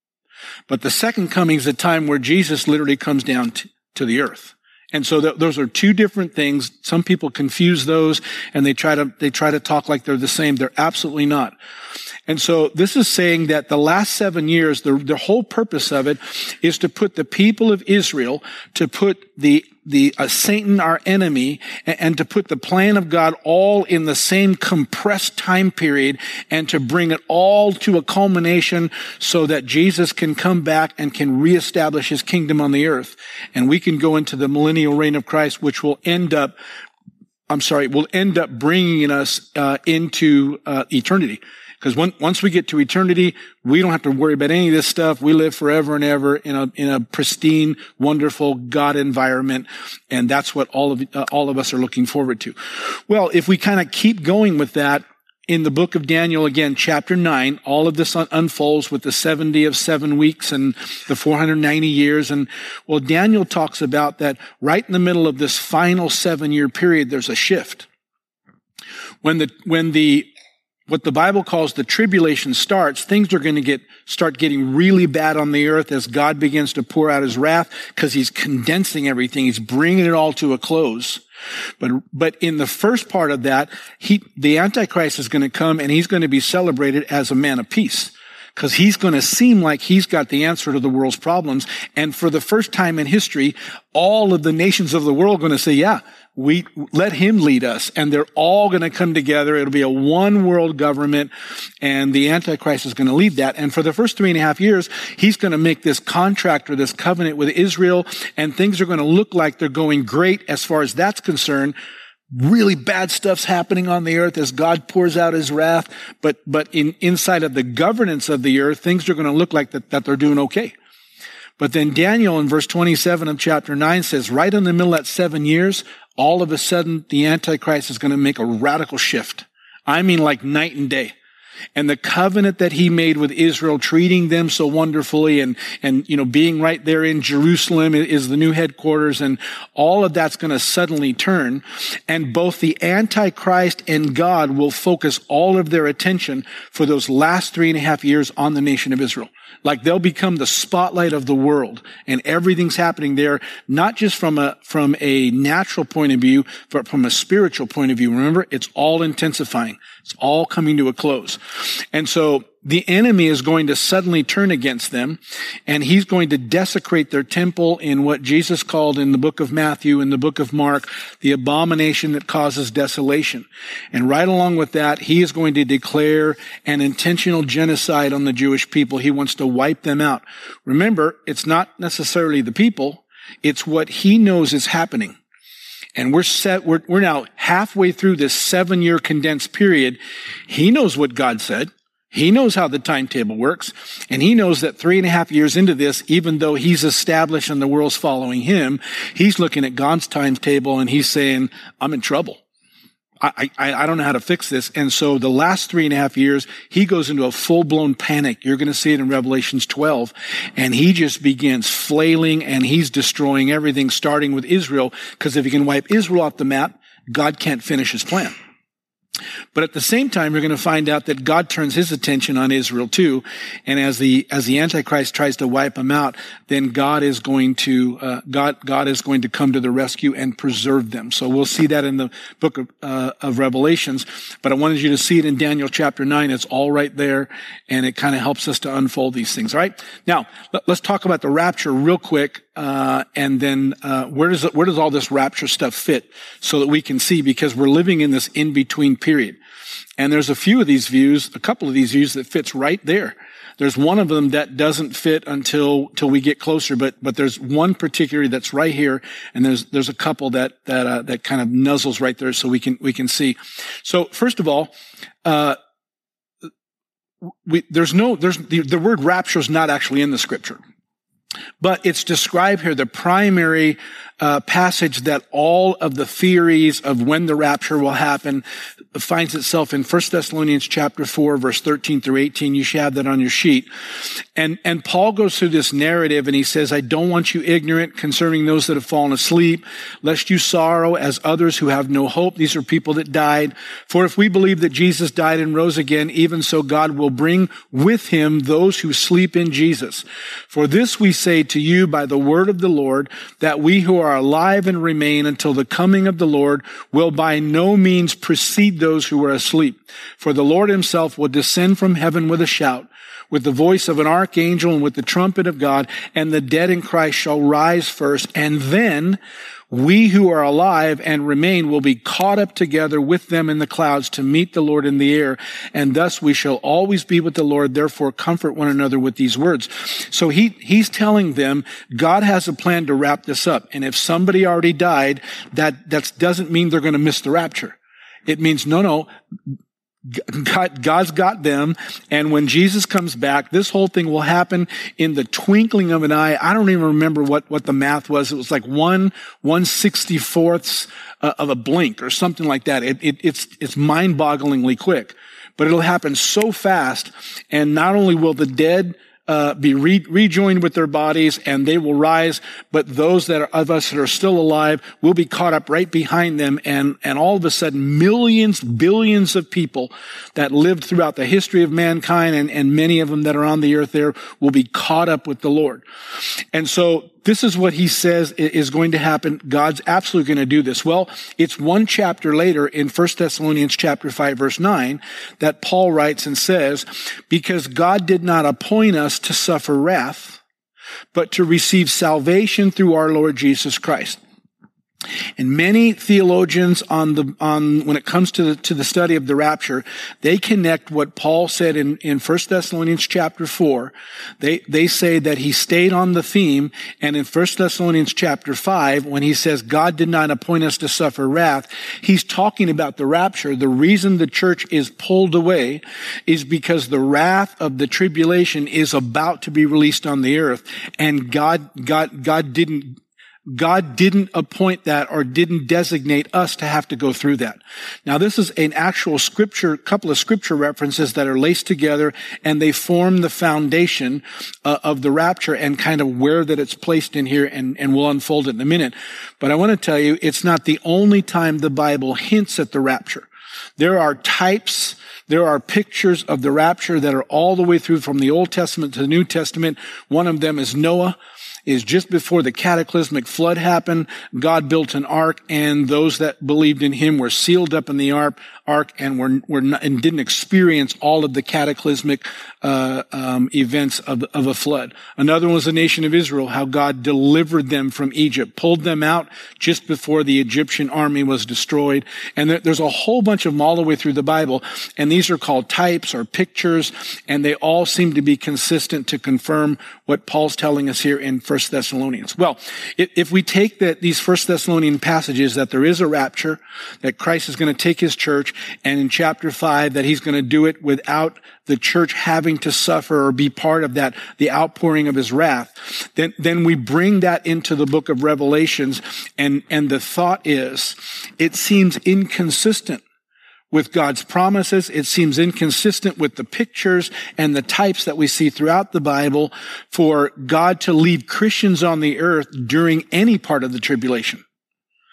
But the second coming is a time where Jesus literally comes down to, to the earth. And so th- those are two different things. Some people confuse those, and they try to, they try to talk like they're the same. They're absolutely not. And so this is saying that the last seven years, the, the whole purpose of it is to put the people of Israel, to put the, the, uh, Satan, our enemy, and, and to put the plan of God all in the same compressed time period, and to bring it all to a culmination so that Jesus can come back and can reestablish his kingdom on the earth. And we can go into the millennial reign of Christ, which will end up, I'm sorry, will end up bringing us, uh, into, uh, eternity. Because once we get to eternity, we don't have to worry about any of this stuff. We live forever and ever in a in a pristine, wonderful God environment, and that's what all of uh, all of us are looking forward to. Well, if we kind of keep going with that, in the book of Daniel, again, chapter nine, all of this un- unfolds with the seventy of seven weeks and the four hundred ninety years. And well, Daniel talks about that right in the middle of this final seven-year period, there's a shift. When the when the what the Bible calls the tribulation starts, things are going to get, start getting really bad on the earth as God begins to pour out his wrath, because he's condensing everything. He's bringing it all to a close. But, but in the first part of that, he, the Antichrist is going to come, and he's going to be celebrated as a man of peace, because he's going to seem like he's got the answer to the world's problems. And for the first time in history, all of the nations of the world are going to say, yeah, we let him lead us, and they're all going to come together. It'll be a one world government, and the Antichrist is going to lead that. And for the first three and a half years, he's going to make this contract or this covenant with Israel, and things are going to look like they're going great as far as that's concerned. Really bad stuff's happening on the earth as God pours out his wrath, but but in inside of the governance of the earth, things are going to look like that, that they're doing okay. But then Daniel in verse twenty-seven of chapter nine says, right in the middle of that seven years, all of a sudden the Antichrist is going to make a radical shift. I mean, like night and day. And the covenant that he made with Israel, treating them so wonderfully, and, and, you know, being right there in Jerusalem is the new headquarters, and all of that's going to suddenly turn. And both the Antichrist and God will focus all of their attention for those last three and a half years on the nation of Israel. Like they'll become the spotlight of the world, and everything's happening there, not just from a, from a natural point of view, but from a spiritual point of view. Remember, it's all intensifying. It's all coming to a close. And so the enemy is going to suddenly turn against them, and he's going to desecrate their temple in what Jesus called in the book of Matthew, in the book of Mark, the abomination that causes desolation. And right along with that, he is going to declare an intentional genocide on the Jewish people. He wants to wipe them out. Remember, it's not necessarily the people. It's what he knows is happening. And we're set, we're, we're now halfway through this seven year condensed period. He knows what God said. He knows how the timetable works. And he knows that three and a half years into this, even though he's established and the world's following him, he's looking at God's timetable and he's saying, I'm in trouble. I, I, I don't know how to fix this. And so the last three and a half years, he goes into a full-blown panic. You're going to see it in Revelations twelve. And he just begins flailing, and he's destroying everything, starting with Israel. Because if he can wipe Israel off the map, God can't finish his plan. But at the same time, you're going to find out that God turns his attention on Israel too. And as the, as the Antichrist tries to wipe them out, then God is going to, uh, God, God is going to come to the rescue and preserve them. So we'll see that in the book of, uh, of Revelations. But I wanted you to see it in Daniel chapter nine. It's all right there. And it kind of helps us to unfold these things. All right. Now, let's talk about the rapture real quick. Uh, and then, uh, where does it, where does all this rapture stuff fit so that we can see, because we're living in this in-between period. And there's a few of these views, a couple of these views that fits right there. There's one of them that doesn't fit until, till we get closer, but, but there's one particularly that's right here. And there's, there's a couple that, that, uh, that kind of nuzzles right there so we can, we can see. So first of all, uh, we, there's no, there's, the, the word rapture is not actually in the scripture. But it's described here, the primary uh, passage that all of the theories of when the rapture will happen finds itself in First Thessalonians chapter four, verse thirteen through eighteen. You should have that on your sheet. And, and Paul goes through this narrative and he says, I don't want you ignorant concerning those that have fallen asleep, lest you sorrow as others who have no hope. These are people that died. For if we believe that Jesus died and rose again, even so God will bring with him those who sleep in Jesus. For this we say to you by the word of the Lord, that we who are alive and remain until the coming of the Lord will by no means precede those who are asleep. For the Lord himself will descend from heaven with a shout, with the voice of an archangel and with the trumpet of God, and the dead in Christ shall rise first, and then we who are alive and remain will be caught up together with them in the clouds to meet the Lord in the air. And thus we shall always be with the Lord. Therefore, comfort one another with these words. So he, he's telling them God has a plan to wrap this up. And if somebody already died, that, that doesn't mean they're going to miss the rapture. It means, no, no, God, God's got them. And when Jesus comes back, this whole thing will happen in the twinkling of an eye. I don't even remember what, what the math was. It was like one, one sixty-fourths uh, of a blink or something like that. It, it, it's, it's mind-bogglingly quick, but it'll happen so fast. And not only will the dead Uh, be re- rejoined with their bodies and they will rise, but those that are of us that are still alive will be caught up right behind them. And, and all of a sudden, millions, billions of people that lived throughout the history of mankind and, and many of them that are on the earth there will be caught up with the Lord. And so this is what he says is going to happen. God's absolutely going to do this. Well, it's one chapter later in First Thessalonians chapter five, verse nine, that Paul writes and says, because God did not appoint us to suffer wrath, but to receive salvation through our Lord Jesus Christ. And many theologians on the, on, when it comes to the, to the study of the rapture, they connect what Paul said in, in First Thessalonians chapter four. They, they say that he stayed on the theme. And in First Thessalonians chapter five, when he says God did not appoint us to suffer wrath, he's talking about the rapture. The reason the church is pulled away is because the wrath of the tribulation is about to be released on the earth. And God, God, God didn't, God didn't appoint that or didn't designate us to have to go through that. Now, this is an actual scripture, couple of scripture references that are laced together, and they form the foundation uh, of the rapture and kind of where that it's placed in here, and, and we'll unfold it in a minute. But I want to tell you, it's not the only time the Bible hints at the rapture. There are types, there are pictures of the rapture that are all the way through from the Old Testament to the New Testament. One of them is Noah. Is just before the cataclysmic flood happened, God built an ark, and those that believed in him were sealed up in the ark, ark and were, were not, and didn't experience all of the cataclysmic uh, um, events of, of a flood. Another one was the nation of Israel, how God delivered them from Egypt, pulled them out just before the Egyptian army was destroyed. And there, there's a whole bunch of them all the way through the Bible, and these are called types or pictures, and they all seem to be consistent to confirm what Paul's telling us here in First Thessalonians. Well, if we take that these First Thessalonian passages, that there is a rapture, that Christ is going to take his church, and in chapter five, that he's going to do it without the church having to suffer or be part of that, the outpouring of his wrath, then, then we bring that into the book of Revelations, and, and the thought is, it seems inconsistent with God's promises. It seems inconsistent with the pictures and the types that we see throughout the Bible for God to leave Christians on the earth during any part of the tribulation.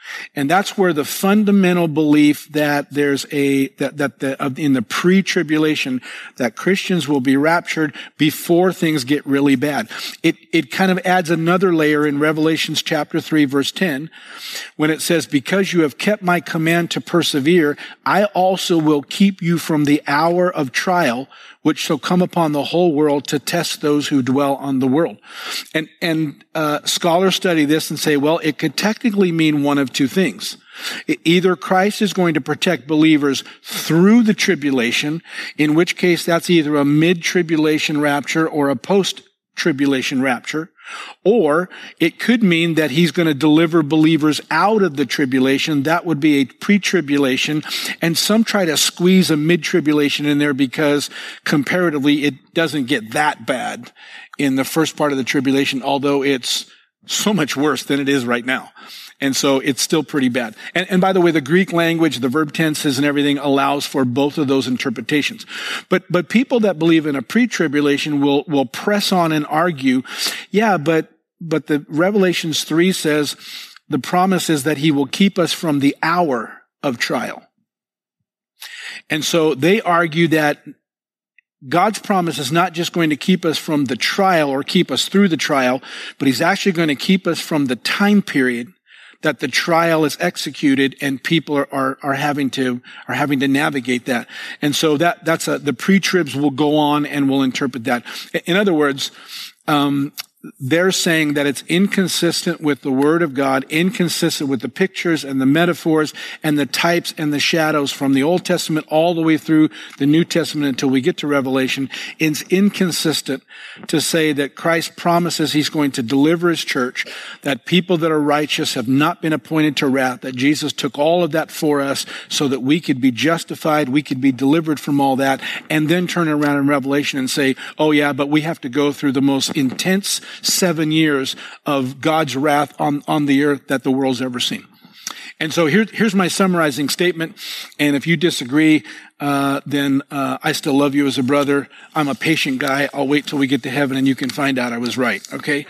And that's where the fundamental belief that there's a, that, that the, in the pre-tribulation, that Christians will be raptured before things get really bad. It, it kind of adds another layer in Revelations chapter three, verse ten, when it says, because you have kept my command to persevere, I also will keep you from the hour of trial, which shall come upon the whole world to test those who dwell on the world. And, and, uh, scholars study this and say, well, it could technically mean one of two things. Either Christ is going to protect believers through the tribulation, in which case that's either a mid-tribulation rapture or a post-tribulation rapture, or it could mean that he's going to deliver believers out of the tribulation. That would be a pre-tribulation. And some try to squeeze a mid-tribulation in there because comparatively it doesn't get that bad in the first part of the tribulation, although it's so much worse than it is right now. And so it's still pretty bad. And, and by the way, the Greek language, the verb tenses and everything allows for both of those interpretations. But, but people that believe in a pre-tribulation will, will press on and argue, yeah, but, but the Revelations three says the promise is that he will keep us from the hour of trial. And so they argue that God's promise is not just going to keep us from the trial or keep us through the trial, but he's actually going to keep us from the time period that the trial is executed and people are, are, are having to, are having to navigate that. And so that, that's a, the pre-tribs will go on and will interpret that. In other words, um, they're saying that it's inconsistent with the Word of God, inconsistent with the pictures and the metaphors and the types and the shadows from the Old Testament all the way through the New Testament until we get to Revelation. It's inconsistent to say that Christ promises he's going to deliver his church, that people that are righteous have not been appointed to wrath, that Jesus took all of that for us so that we could be justified, we could be delivered from all that, and then turn around in Revelation and say, oh yeah, but we have to go through the most intense seven years of God's wrath on, on the earth that the world's ever seen. And so here, here's my summarizing statement. And if you disagree, uh, then, uh, I still love you as a brother. I'm a patient guy. I'll wait till we get to heaven and you can find out I was right. Okay.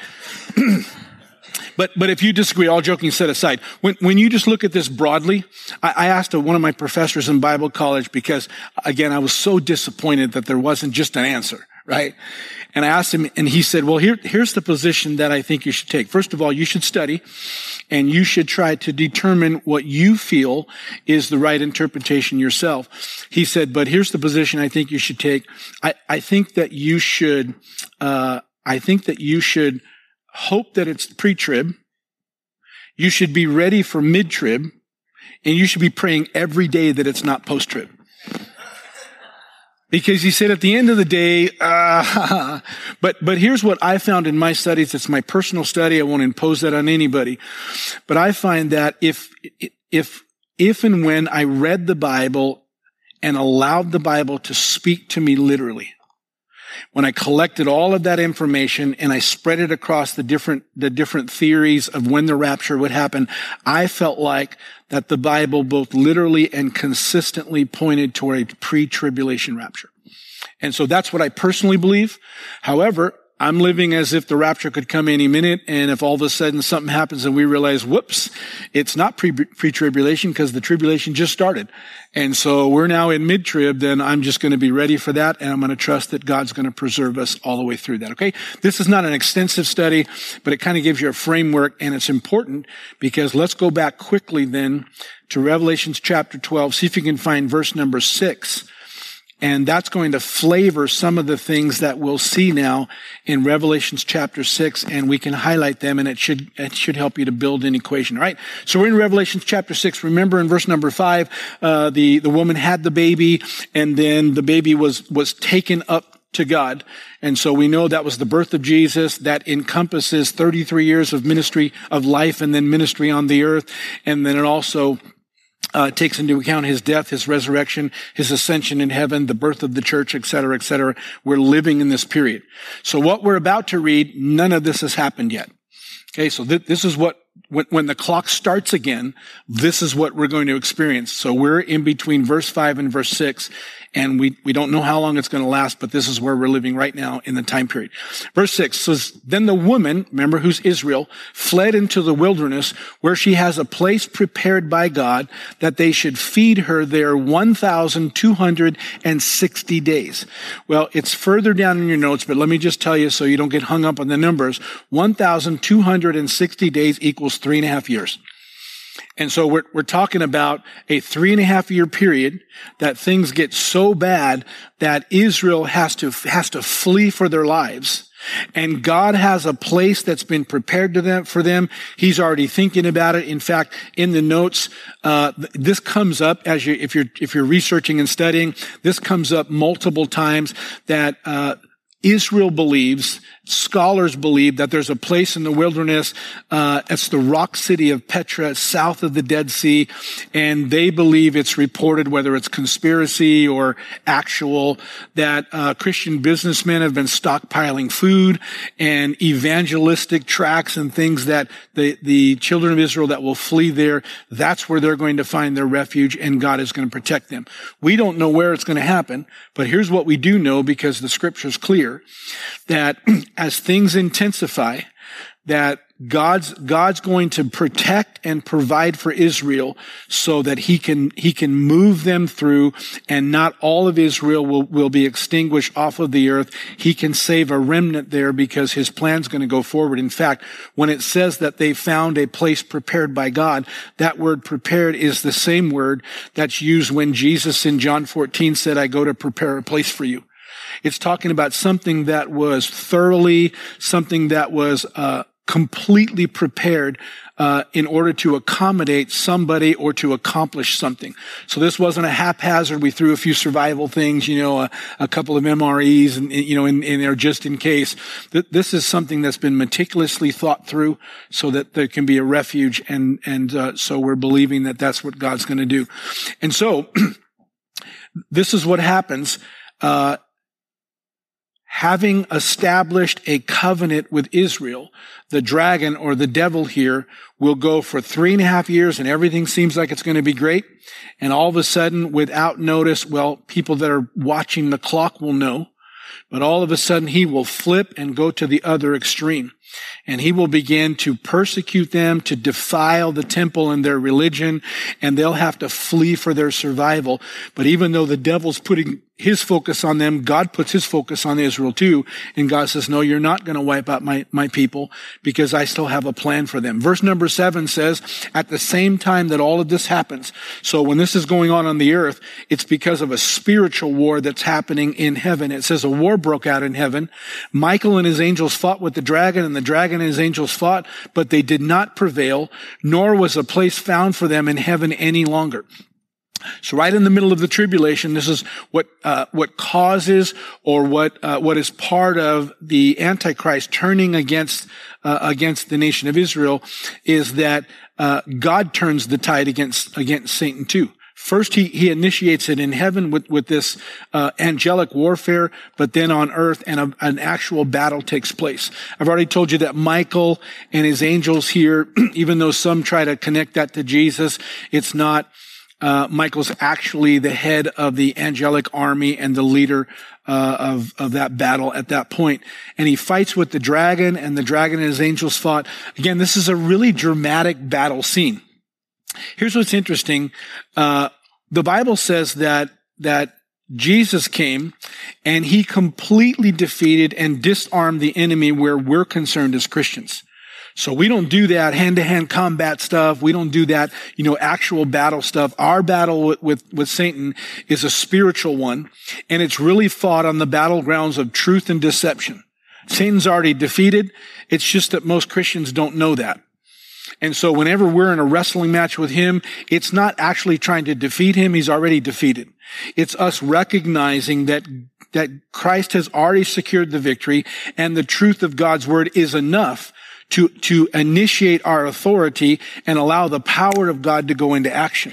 But, but if you disagree, all joking set aside, when, when you just look at this broadly, I, I asked one of my professors in Bible college because, again, I was so disappointed that there wasn't just an answer, right? And I asked him, and he said, well, here, here's the position that I think you should take. First of all, you should study, and you should try to determine what you feel is the right interpretation yourself. He said, but here's the position I think you should take. I, I think that you should, uh, I think that you should hope that it's pre-trib. You should be ready for mid-trib, and you should be praying every day that it's not post-trib. Because he said at the end of the day, uh, but, but here's what I found in my studies. It's my personal study. I won't impose that on anybody. But I find that if, if, if and when I read the Bible and allowed the Bible to speak to me literally, when I collected all of that information and I spread it across the different, the different theories of when the rapture would happen, I felt like that the Bible both literally and consistently pointed toward a pre-tribulation rapture. And so that's what I personally believe. However, I'm living as if the rapture could come any minute, and if all of a sudden something happens and we realize, whoops, it's not pre, pre-tribulation because the tribulation just started. And so we're now in mid-trib, then I'm just going to be ready for that, and I'm going to trust that God's going to preserve us all the way through that, okay? This is not an extensive study, but it kind of gives you a framework, and it's important because let's go back quickly then to Revelations chapter twelve. See if you can find verse number six. And that's going to flavor some of the things that we'll see now in Revelations chapter six, and we can highlight them, and it should, it should help you to build an equation, all right? So we're in Revelations chapter six. Remember in verse number five, uh, the, the woman had the baby, and then the baby was, was taken up to God. And so we know that was the birth of Jesus. That encompasses thirty-three years of ministry, of life, and then ministry on the earth. And then it also Uh, takes into account his death, his resurrection, his ascension in heaven, the birth of the church, et cetera, et cetera. We're living in this period. So what we're about to read, none of this has happened yet. Okay, so th- this is what when, when the clock starts again, this is what we're going to experience. So we're in between verse five and verse six, and we, we don't know how long it's going to last, but this is where we're living right now in the time period. Verse six says, then the woman, remember who's Israel, fled into the wilderness where she has a place prepared by God that they should feed her there one thousand two hundred sixty days. Well, it's further down in your notes, but let me just tell you so you don't get hung up on the numbers. one thousand two hundred sixty days equals three and a half years. And so we're, we're talking about a three and a half year period that things get so bad that Israel has to, has to flee for their lives. And God has a place that's been prepared to them, for them. He's already thinking about it. In fact, in the notes, uh, this comes up as you, if you're, if you're researching and studying, this comes up multiple times that, uh, Israel believes, scholars believe that there's a place in the wilderness, uh, it's the rock city of Petra, south of the Dead Sea, and they believe it's reported, whether it's conspiracy or actual, that uh, Christian businessmen have been stockpiling food and evangelistic tracts and things that the, the children of Israel that will flee there, that's where they're going to find their refuge, and God is going to protect them. We don't know where it's going to happen, but here's what we do know, because the scripture's clear, that as things intensify, that God's, God's going to protect and provide for Israel so that he can, he can move them through, and not all of Israel will, will be extinguished off of the earth. He can save a remnant there because his plan's going to go forward. In fact, when it says that they found a place prepared by God, that word prepared is the same word that's used when Jesus in John fourteen said, I go to prepare a place for you. It's talking about something that was thoroughly, something that was, uh, completely prepared uh in order to accommodate somebody or to accomplish something. So this wasn't a haphazard, we threw a few survival things, you know, a, a couple of M R Es and, you know, in, in there just in case. This is something that's been meticulously thought through so that there can be a refuge, and and uh, so we're believing that that's what God's going to do. And so this is what happens. Uh Having established a covenant with Israel, the dragon or the devil here will go for three and a half years and everything seems like it's going to be great. And all of a sudden, without notice, well, people that are watching the clock will know, but all of a sudden he will flip and go to the other extreme. And he will begin to persecute them, to defile the temple and their religion, and they'll have to flee for their survival. But even though the devil's putting his focus on them, God puts his focus on Israel too. And God says, no, you're not going to wipe out my, my people, because I still have a plan for them. Verse number seven says, at the same time that all of this happens. So when this is going on on the earth, it's because of a spiritual war that's happening in heaven. It says a war broke out in heaven. Michael and his angels fought with the dragon, and the dragon and his angels fought, but they did not prevail, nor was a place found for them in heaven any longer. So right in the middle of the tribulation, this is what uh, what causes, or what uh, what is part of the Antichrist turning against uh, against the nation of Israel, is that uh, God turns the tide against against Satan too. First, he, he initiates it in heaven with, with this, uh, angelic warfare, but then on earth, and a, an actual battle takes place. I've already told you that Michael and his angels here, even though some try to connect that to Jesus, it's not. Uh, Michael's actually the head of the angelic army and the leader, uh, of, of that battle at that point. And he fights with the dragon, and the dragon and his angels fought. Again, this is a really dramatic battle scene. Here's what's interesting. Uh, the Bible says that, that Jesus came and he completely defeated and disarmed the enemy where we're concerned as Christians. So we don't do that hand-to-hand combat stuff. We don't do that, you know, actual battle stuff. Our battle with, with, with Satan is a spiritual one, and it's really fought on the battlegrounds of truth and deception. Satan's already defeated. It's just that most Christians don't know that. And so whenever we're in a wrestling match with him, it's not actually trying to defeat him. He's already defeated. It's us recognizing that, that Christ has already secured the victory, and the truth of God's word is enough to, to initiate our authority and allow the power of God to go into action.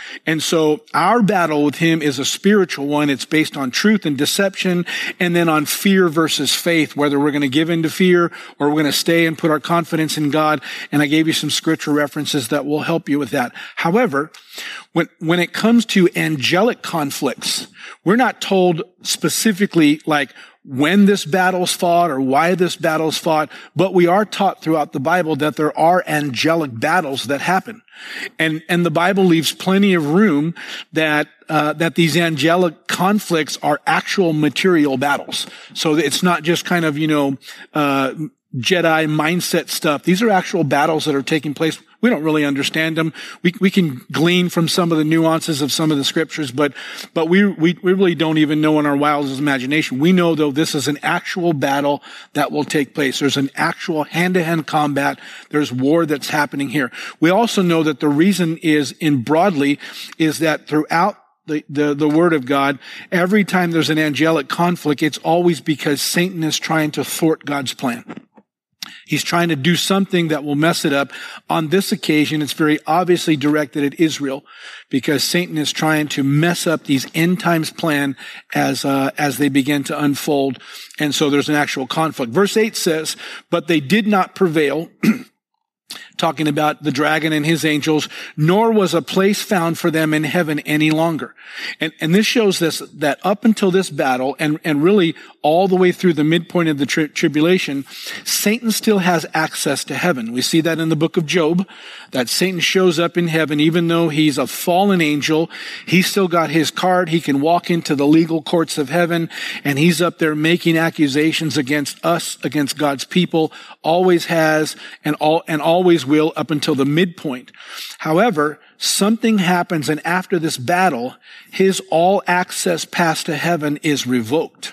And so our battle with him is a spiritual one. It's based on truth and deception, and then on fear versus faith, whether we're going to give in to fear or we're going to stay and put our confidence in God. And I gave you some scripture references that will help you with that. However, when, when it comes to angelic conflicts, we're not told specifically like when this battle's fought or why this battle's fought, but we are taught throughout the Bible that there are angelic battles that happen. And, and the Bible leaves plenty of room that, uh, that these angelic conflicts are actual material battles. So it's not just kind of, you know, uh, Jedi mindset stuff. These are actual battles that are taking place. We don't really understand them. We we can glean from some of the nuances of some of the scriptures, but but we we, we really don't even know in our wildest imagination. We know, though, this is an actual battle that will take place. There's an actual hand-to-hand combat. There's war that's happening here. We also know that the reason is, in broadly, is that throughout The, the, the word of God, every time there's an angelic conflict, it's always because Satan is trying to thwart God's plan. He's trying to do something that will mess it up. On this occasion, it's very obviously directed at Israel because Satan is trying to mess up these end times plan as, uh, as they begin to unfold. And so there's an actual conflict. Verse eight says, "But they did not prevail," talking about the dragon and his angels, "nor was a place found for them in heaven any longer." And, and this shows us that up until this battle, and, and really all the way through the midpoint of the tri- tribulation, Satan still has access to heaven. We see that in the book of Job, that Satan shows up in heaven, even though he's a fallen angel. He's still got his card. He can walk into the legal courts of heaven, and he's up there making accusations against us, against God's people, always has, and all, and always will up until the midpoint. However, something happens, and after this battle, his all access pass to heaven is revoked.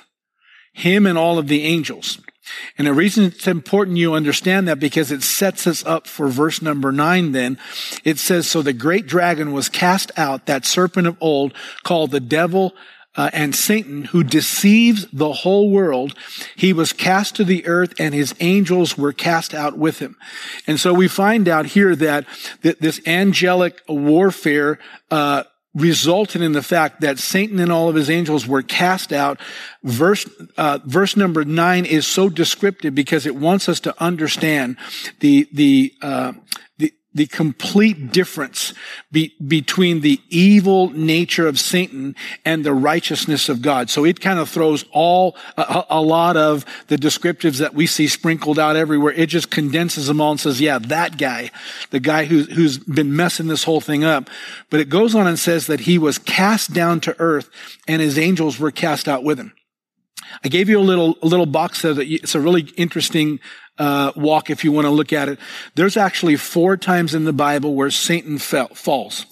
Him and all of the angels. And the reason it's important you understand that, because it sets us up for verse number nine then. It says, "So the great dragon was cast out, that serpent of old, called the devil Uh, and Satan, who deceives the whole world. He was cast to the earth, and his angels were cast out with him." And so we find out here that th- this angelic warfare uh resulted in the fact that Satan and all of his angels were cast out. Verse uh verse number nine is so descriptive because it wants us to understand the the uh the the complete difference be, between the evil nature of Satan and the righteousness of God. So it kind of throws all, a, a lot of the descriptives that we see sprinkled out everywhere. It just condenses them all and says, yeah, that guy, the guy who, who's been messing this whole thing up. But it goes on and says that he was cast down to earth and his angels were cast out with him. I gave you a little, a little box there that you, it's a really interesting Uh, walk if you want to look at it. There's actually four times in the Bible where Satan fell, falls.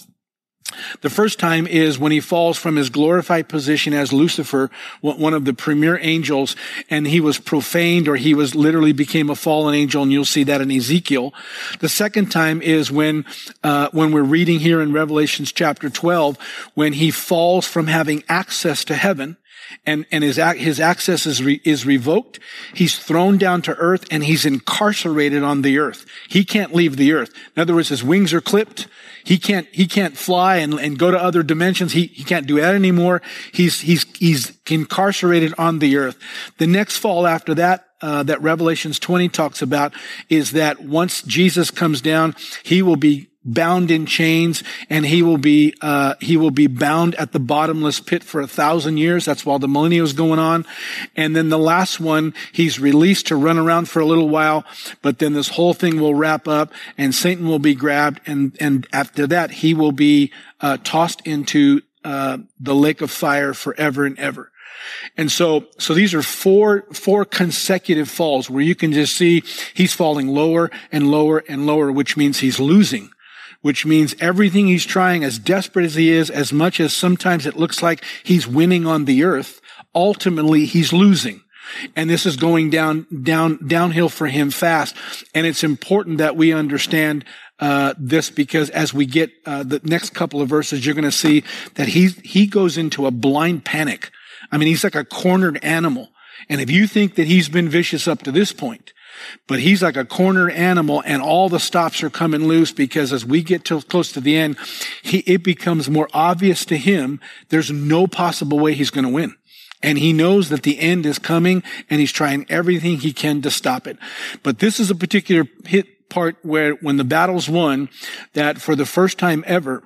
The first time is when he falls from his glorified position as Lucifer, one of the premier angels, and he was profaned, or he was literally became a fallen angel, and you'll see that in Ezekiel. The second time is when, uh, when we're reading here in Revelations chapter twelve, when he falls from having access to heaven. And, and his, his access is, re, is revoked. He's thrown down to earth, and he's incarcerated on the earth. He can't leave the earth. In other words, his wings are clipped. He can't, he can't fly and, and go to other dimensions. He, he can't do that anymore. He's, he's, he's incarcerated on the earth. The next fall after that, uh, that Revelations twenty talks about is that once Jesus comes down, he will be bound in chains, and he will be, uh, he will be bound at the bottomless pit for a thousand years. That's while the millennium is going on. And then the last one, he's released to run around for a little while, but then this whole thing will wrap up, and Satan will be grabbed. And, and after that, he will be, uh, tossed into, uh, the lake of fire forever and ever. And so, so these are four, four consecutive falls where you can just see he's falling lower and lower and lower, which means he's losing. Which means everything he's trying, as desperate as he is, as much as sometimes it looks like he's winning on the earth, ultimately he's losing. And this is going down, down, downhill for him fast. And it's important that we understand, uh, this, because as we get, uh, the next couple of verses, you're going to see that he, he goes into a blind panic. I mean, he's like a cornered animal. And if you think that he's been vicious up to this point, But he's like a corner animal, and all the stops are coming loose because as we get to close to the end, he, it becomes more obvious to him there's no possible way he's going to win. And he knows that the end is coming, and he's trying everything he can to stop it. But this is a particular hit part where when the battle's won, that for the first time ever,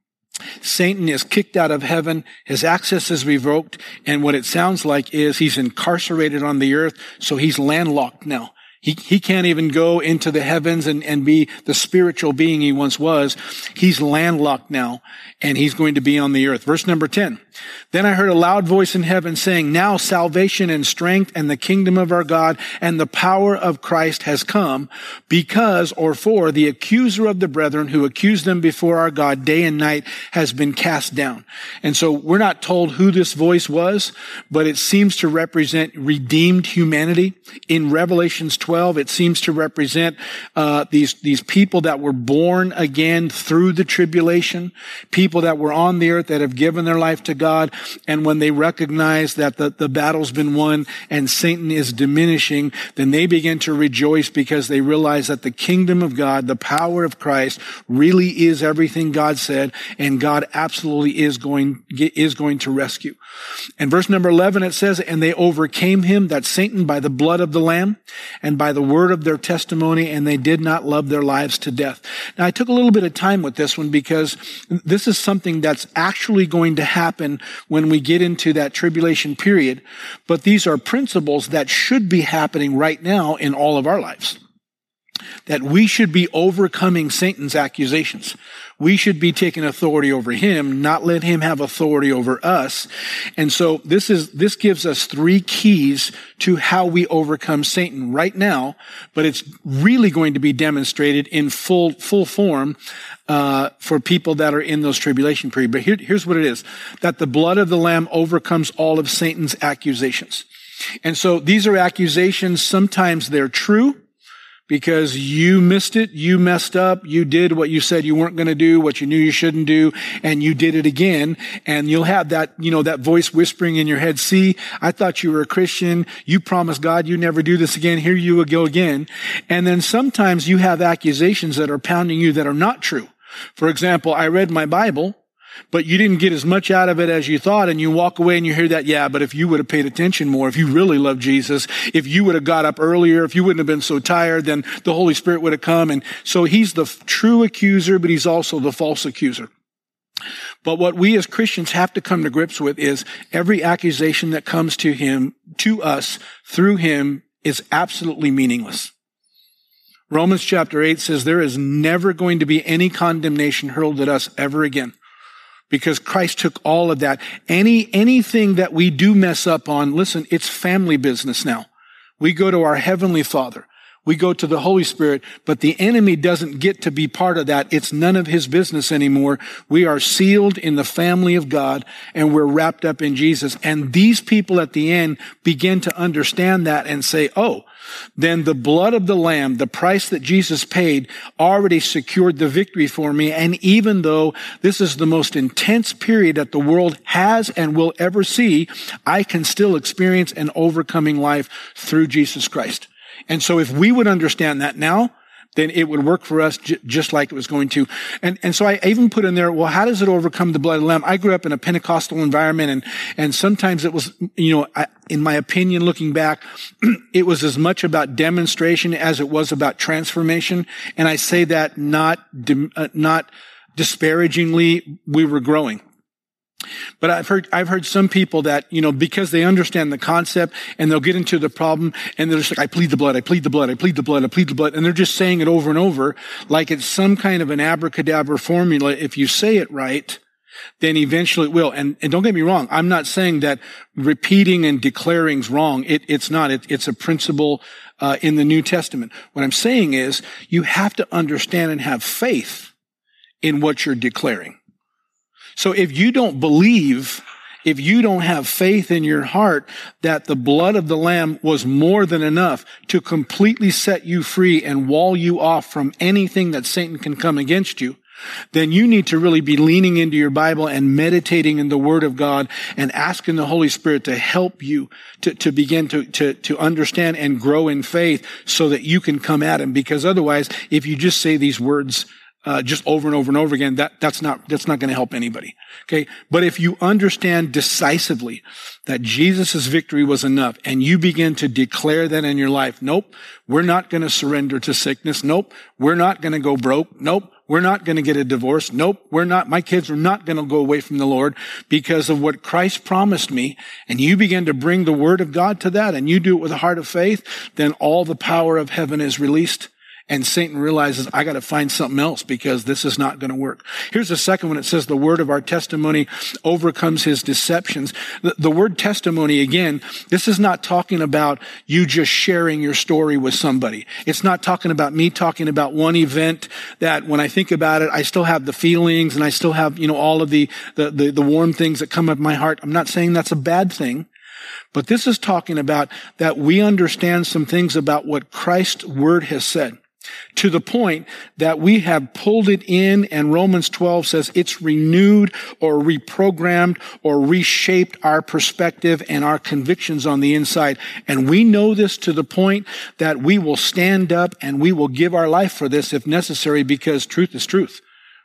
Satan is kicked out of heaven, his access is revoked, and what it sounds like is he's incarcerated on the earth, so he's landlocked now. He, he can't even go into the heavens and, and be the spiritual being he once was. He's landlocked now, and he's going to be on the earth. Verse number ten. Then I heard a loud voice in heaven saying, now salvation and strength and the kingdom of our God and the power of Christ has come, because, or for, the accuser of the brethren who accused them before our God day and night has been cast down. And so we're not told who this voice was, but it seems to represent redeemed humanity. In Revelations twelve, it seems to represent uh these these people that were born again through the tribulation, people that were on the earth that have given their life to God, and when they recognize that the, the battle's been won and Satan is diminishing, then they begin to rejoice because they realize that the kingdom of God, the power of Christ, really is everything God said, and God absolutely is going is going to rescue. And verse number eleven, it says, and they overcame him, that's Satan, by the blood of the Lamb and by the word of their testimony, and they did not love their lives to death. Now, I took a little bit of time with this one because this is something that's actually going to happen when we get into that tribulation period. But these are principles that should be happening right now in all of our lives. That we should be overcoming Satan's accusations. We should be taking authority over him, not let him have authority over us. And so this is, this gives us three keys to how we overcome Satan right now, but it's really going to be demonstrated in full, full form, uh, for people that are in those tribulation period. But here, here's what it is, that the blood of the Lamb overcomes all of Satan's accusations. And so these are accusations. Sometimes they're true, because you missed it, you messed up, you did what you said you weren't going to do, what you knew you shouldn't do, and you did it again. And you'll have that, you know, that voice whispering in your head, see, I thought you were a Christian. You promised God you never do this again. Here you go again. And then sometimes you have accusations that are pounding you that are not true. For example, I read my Bible, but you didn't get as much out of it as you thought, and you walk away and you hear that, yeah, but if you would have paid attention more, if you really loved Jesus, if you would have got up earlier, if you wouldn't have been so tired, then the Holy Spirit would have come. And so he's the true accuser, but he's also the false accuser. But what we as Christians have to come to grips with is every accusation that comes to him, to us, through him, is absolutely meaningless. Romans chapter eight says there is never going to be any condemnation hurled at us ever again, because Christ took all of that. Any, anything that we do mess up on, listen, it's family business now. We go to our Heavenly Father. We go to the Holy Spirit, but the enemy doesn't get to be part of that. It's none of his business anymore. We are sealed in the family of God, and we're wrapped up in Jesus. And these people at the end begin to understand that and say, oh, then the blood of the Lamb, the price that Jesus paid, already secured the victory for me. And even though this is the most intense period that the world has and will ever see, I can still experience an overcoming life through Jesus Christ. And so if we would understand that now, then it would work for us j- just like it was going to. And, and so I even put in there, well, how does it overcome the blood of the Lamb? I grew up in a Pentecostal environment, and, and sometimes it was, you know, I, in my opinion, looking back, it was as much about demonstration as it was about transformation. And I say that not, uh, not disparagingly. We were growing. But I've heard, I've heard some people that, you know, because they understand the concept and they'll get into the problem and they're just like, I plead the blood, I plead the blood, I plead the blood, I plead the blood. And they're just saying it over and over like it's some kind of an abracadabra formula. If you say it right, then eventually it will. And, and don't get me wrong. I'm not saying that repeating and declaring is wrong. It, it's not. It, it's a principle, uh, in the New Testament. What I'm saying is you have to understand and have faith in what you're declaring. So if you don't believe, if you don't have faith in your heart that the blood of the Lamb was more than enough to completely set you free and wall you off from anything that Satan can come against you, then you need to really be leaning into your Bible and meditating in the Word of God and asking the Holy Spirit to help you to, to begin to, to, to understand and grow in faith so that you can come at Him. Because otherwise, if you just say these words uh, just over and over and over again, that, that's not, that's not going to help anybody. Okay. But if you understand decisively that Jesus' victory was enough and you begin to declare that in your life, nope, we're not going to surrender to sickness. Nope. We're not going to go broke. Nope. We're not going to get a divorce. Nope. We're not, my kids are not going to go away from the Lord because of what Christ promised me. And you begin to bring the Word of God to that and you do it with a heart of faith, then all the power of heaven is released. And Satan realizes, I got to find something else because this is not going to work. Here's the second one. It says the word of our testimony overcomes his deceptions. The, the word testimony, again, this is not talking about you just sharing your story with somebody. It's not talking about me talking about one event that when I think about it, I still have the feelings and I still have, you know, all of the, the, the, the warm things that come up in my heart. I'm not saying that's a bad thing. But this is talking about that we understand some things about what Christ's word has said, to the point that we have pulled it in, and Romans twelve says it's renewed or reprogrammed or reshaped our perspective and our convictions on the inside. And we know this to the point that we will stand up and we will give our life for this if necessary, because truth is truth.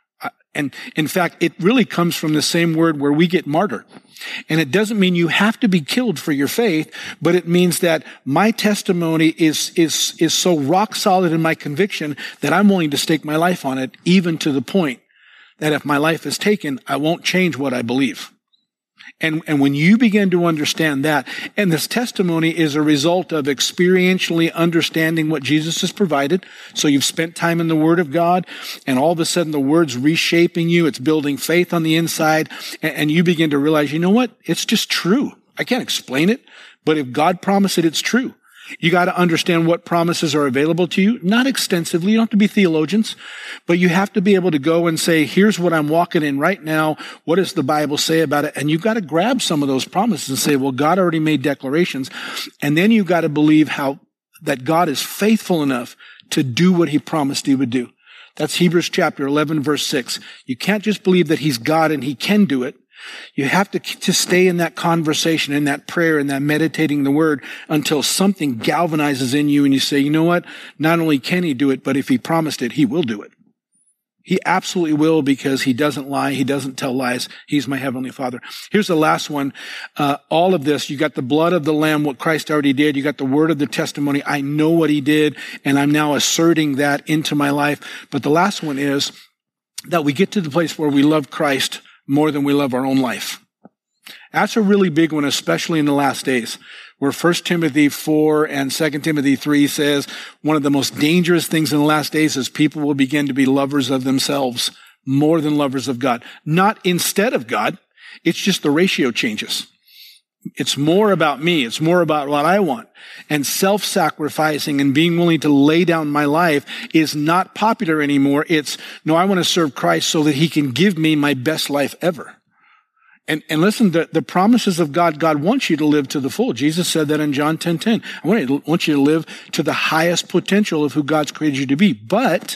And in fact, it really comes from the same word where we get martyred. And it doesn't mean you have to be killed for your faith, but it means that my testimony is, is, is so rock solid in my conviction that I'm willing to stake my life on it, even to the point that if my life is taken, I won't change what I believe. And, and when you begin to understand that, and this testimony is a result of experientially understanding what Jesus has provided. So you've spent time in the Word of God, and all of a sudden the Word's reshaping you. It's building faith on the inside, and, and you begin to realize, you know what? It's just true. I can't explain it, but if God promised it, it's true. You got to understand what promises are available to you. Not extensively. You don't have to be theologians, but you have to be able to go and say, here's what I'm walking in right now. What does the Bible say about it? And you've got to grab some of those promises and say, well, God already made declarations. And then you've got to believe how that God is faithful enough to do what he promised he would do. That's Hebrews chapter eleven, verse six. You can't just believe that he's God and he can do it. You have to, to stay in that conversation, in that prayer, in that meditating the word until something galvanizes in you and you say, you know what? Not only can he do it, but if he promised it, he will do it. He absolutely will, because he doesn't lie. He doesn't tell lies. He's my heavenly Father. Here's the last one. Uh, all of this, you got the blood of the Lamb, what Christ already did. You got the word of the testimony. I know what he did, and I'm now asserting that into my life. But the last one is that we get to the place where we love Christ more than we love our own life. That's a really big one, especially in the last days, where First Timothy four and Second Timothy three says one of the most dangerous things in the last days is people will begin to be lovers of themselves more than lovers of God. Not instead of God. It's just the ratio changes. It's more about me. It's more about what I want. And self-sacrificing and being willing to lay down my life is not popular anymore. It's, no, I want to serve Christ so that he can give me my best life ever. And, and listen, the, the promises of God, God wants you to live to the full. Jesus said that in John ten ten. I want you, want you to live to the highest potential of who God's created you to be. But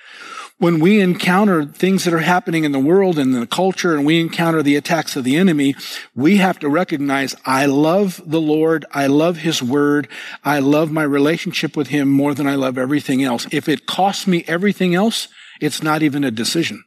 when we encounter things that are happening in the world and in the culture, and we encounter the attacks of the enemy, we have to recognize, I love the Lord. I love his word. I love my relationship with him more than I love everything else. If it costs me everything else, it's not even a decision.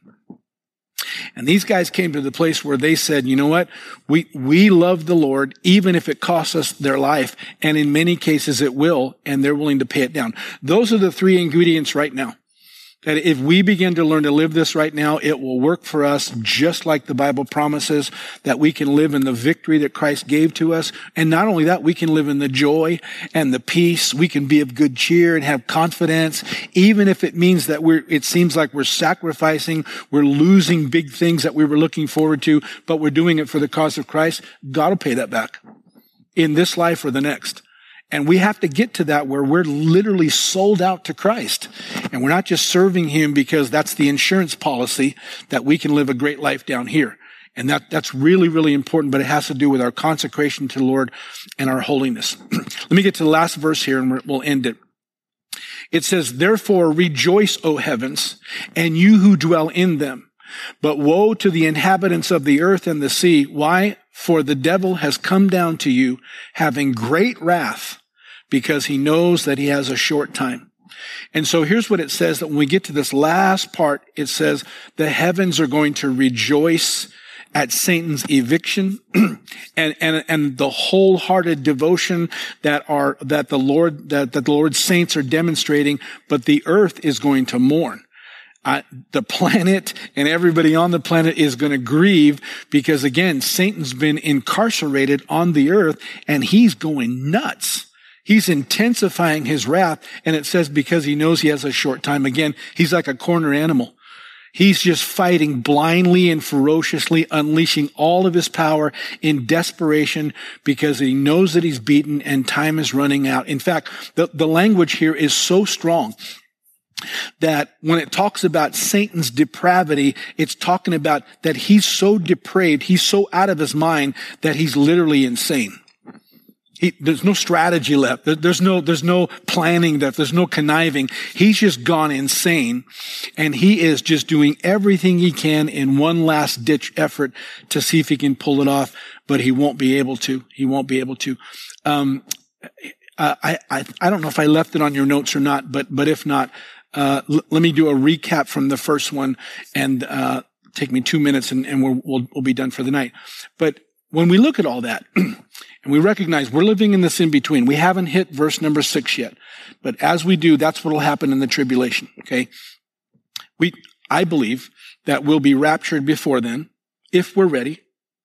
And these guys came to the place where they said, you know what? We, we love the Lord, even if it costs us their life. And in many cases it will, and they're willing to pay it down. Those are the three ingredients right now. That if we begin to learn to live this right now, it will work for us just like the Bible promises, that we can live in the victory that Christ gave to us. And not only that, we can live in the joy and the peace. We can be of good cheer and have confidence, even if it means that we're, it seems like we're sacrificing, we're losing big things that we were looking forward to, but we're doing it for the cause of Christ. God will pay that back in this life or the next. And we have to get to that where we're literally sold out to Christ. And we're not just serving him because that's the insurance policy that we can live a great life down here. And that, that's really, really important, but it has to do with our consecration to the Lord and our holiness. Let me get to the last verse here and we'll end it. It says, therefore rejoice, O heavens, and you who dwell in them. But woe to the inhabitants of the earth and the sea. Why? For the devil has come down to you, having great wrath, because he knows that he has a short time. And so here's what it says, that when we get to this last part, it says the heavens are going to rejoice at Satan's eviction and, and, and the wholehearted devotion that are, that the Lord, that, that the Lord's saints are demonstrating, but the earth is going to mourn. Uh, the planet and everybody on the planet is going to grieve because, again, Satan's been incarcerated on the earth and he's going nuts. He's intensifying his wrath. And it says because he knows he has a short time. Again, he's like a corner animal. He's just fighting blindly and ferociously, unleashing all of his power in desperation because he knows that he's beaten and time is running out. In fact, the, the language here is so strong that when it talks about Satan's depravity, it's talking about that he's so depraved, he's so out of his mind that he's literally insane. He, there's no strategy left. There, there's no, there's no planning left. There's no conniving. He's just gone insane. And he is just doing everything he can in one last ditch effort to see if he can pull it off, but he won't be able to. He won't be able to. Um, I, I, I don't know if I left it on your notes or not, but, but if not, Uh, l- let me do a recap from the first one and, uh, take me two minutes and, and we'll, we'll, we'll be done for the night. But when we look at all that and we recognize we're living in this in between, we haven't hit verse number six yet. But as we do, that's what will happen in the tribulation. Okay. We, I believe that we'll be raptured before then if we're ready.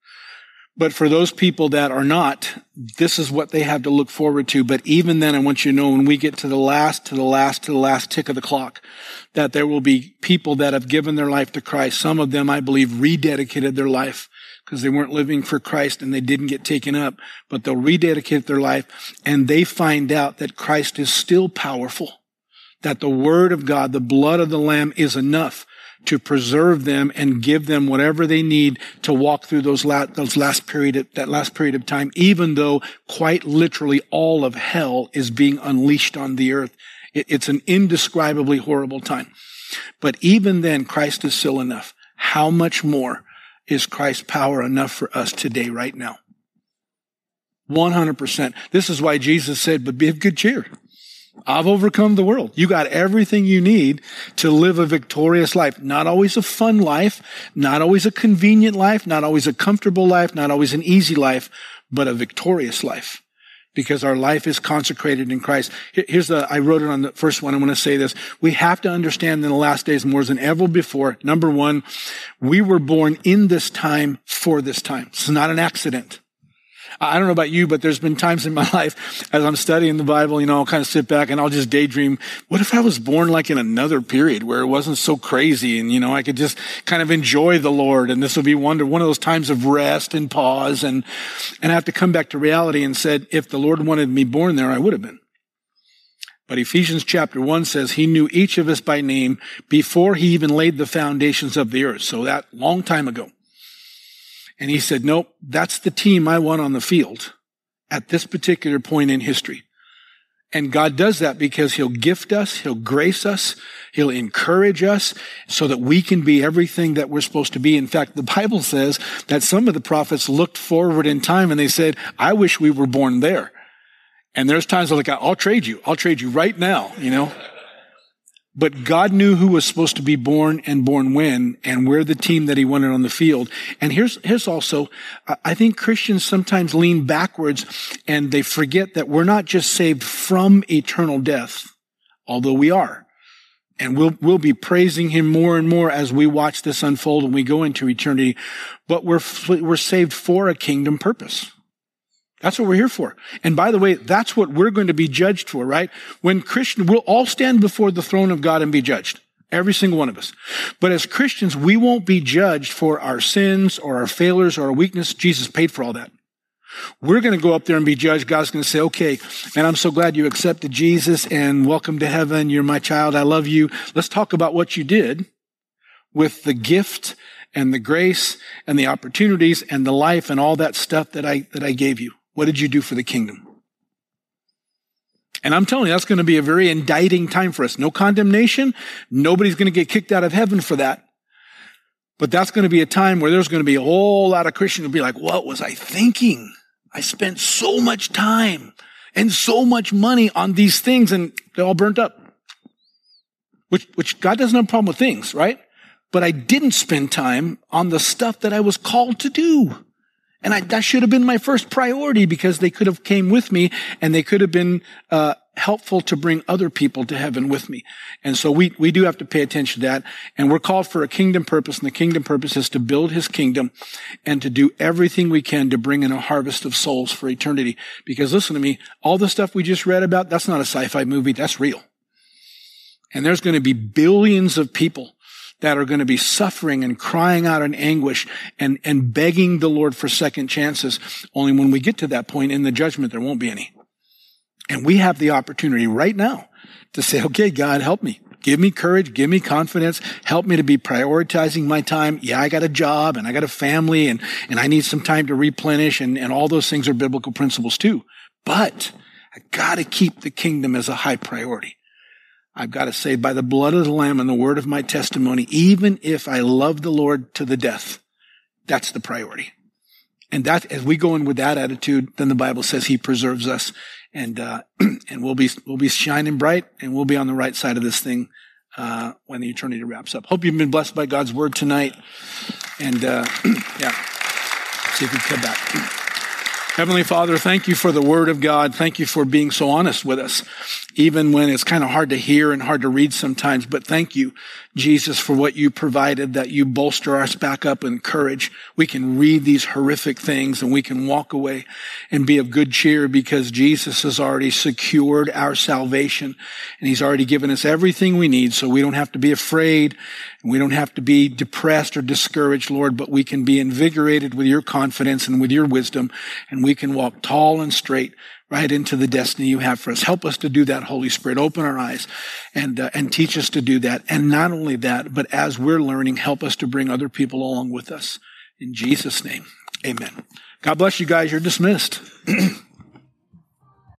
But for those people that are not, this is what they have to look forward to. But even then, I want you to know when we get to the last, to the last, to the last tick of the clock, that there will be people that have given their life to Christ. Some of them, I believe, rededicated their life because they weren't living for Christ and they didn't get taken up. But they'll rededicate their life and they find out that Christ is still powerful, that the word of God, the blood of the Lamb is enough to preserve them and give them whatever they need to walk through those last, those last period, of, that last period of time, even though quite literally all of hell is being unleashed on the earth. It, it's an indescribably horrible time. But even then, Christ is still enough. How much more is Christ's power enough for us today, right now? one hundred percent. This is why Jesus said, but be of good cheer. I've overcome the world. You got everything you need to live a victorious life. Not always a fun life, not always a convenient life, not always a comfortable life, not always an easy life, but a victorious life. Because our life is consecrated in Christ. Here's the, I wrote it on the first one. I want to say this. We have to understand in the last days more than ever before. Number one, we were born in this time for this time. It's not an accident. I don't know about you, but there's been times in my life as I'm studying the Bible, you know, I'll kind of sit back and I'll just daydream. What if I was born like in another period where it wasn't so crazy and, you know, I could just kind of enjoy the Lord and this would be one, one of those times of rest and pause and, and I have to come back to reality and said, if the Lord wanted me born there, I would have been. But Ephesians chapter one says he knew each of us by name before he even laid the foundations of the earth. So that long time ago. And he said, nope, that's the team I want on the field at this particular point in history. And God does that because he'll gift us, he'll grace us, he'll encourage us so that we can be everything that we're supposed to be. In fact, the Bible says that some of the prophets looked forward in time and they said, I wish we were born there. And there's times they're like, I'll trade you. I'll trade you right now, you know. But God knew who was supposed to be born and born when, and we're the team that he wanted on the field. And here's, here's also, I think Christians sometimes lean backwards and they forget that we're not just saved from eternal death, although we are. And we'll, we'll be praising him more and more as we watch this unfold and we go into eternity. But we're, we're saved for a kingdom purpose. That's what we're here for. And by the way, that's what we're going to be judged for, right? When Christian, we'll all stand before the throne of God and be judged. Every single one of us. But as Christians, we won't be judged for our sins or our failures or our weakness. Jesus paid for all that. We're going to go up there and be judged. God's going to say, okay, man, I'm so glad you accepted Jesus and welcome to heaven. You're my child. I love you. Let's talk about what you did with the gift and the grace and the opportunities and the life and all that stuff that I, that I gave you. What did you do for the kingdom? And I'm telling you, that's going to be a very indicting time for us. No condemnation. Nobody's going to get kicked out of heaven for that. But that's going to be a time where there's going to be a whole lot of Christians who'll be like, what was I thinking? I spent so much time and so much money on these things, and they're all burnt up. Which, which God doesn't have a problem with things, right? But I didn't spend time on the stuff that I was called to do. And I, that should have been my first priority, because they could have came with me and they could have been uh helpful to bring other people to heaven with me. And so we we do have to pay attention to that. And we're called for a kingdom purpose, and the kingdom purpose is to build his kingdom and to do everything we can to bring in a harvest of souls for eternity. Because listen to me, all the stuff we just read about, that's not a sci-fi movie, that's real. And there's going to be billions of people that are going to be suffering and crying out in anguish and, and begging the Lord for second chances. Only when we get to that point in the judgment, there won't be any. And we have the opportunity right now to say, okay, God, help me. Give me courage. Give me confidence. Help me to be prioritizing my time. Yeah, I got a job and I got a family and, and I need some time to replenish, and, and all those things are biblical principles too. But I got to keep the kingdom as a high priority. I've got to say, by the blood of the Lamb and the word of my testimony, even if I love the Lord to the death, that's the priority. And that, as we go in with that attitude, then the Bible says he preserves us, and uh, and we'll be we'll be shining bright, and we'll be on the right side of this thing uh, when the eternity wraps up. Hope you've been blessed by God's word tonight, and uh, yeah, see if we can come back. Heavenly Father, thank you for the word of God. Thank you for being so honest with us, even when it's kind of hard to hear and hard to read sometimes. But thank you, Jesus, for what you provided, that you bolster us back up in courage. We can read these horrific things and we can walk away and be of good cheer, because Jesus has already secured our salvation, and he's already given us everything we need. So we don't have to be afraid, and we don't have to be depressed or discouraged, Lord, but we can be invigorated with your confidence and with your wisdom, and we can walk tall and straight right into the destiny you have for us. Help us to do that, Holy Spirit. Open our eyes and uh, and teach us to do that. And not only that, but as we're learning, help us to bring other people along with us. In Jesus' name, amen. God bless you guys. You're dismissed.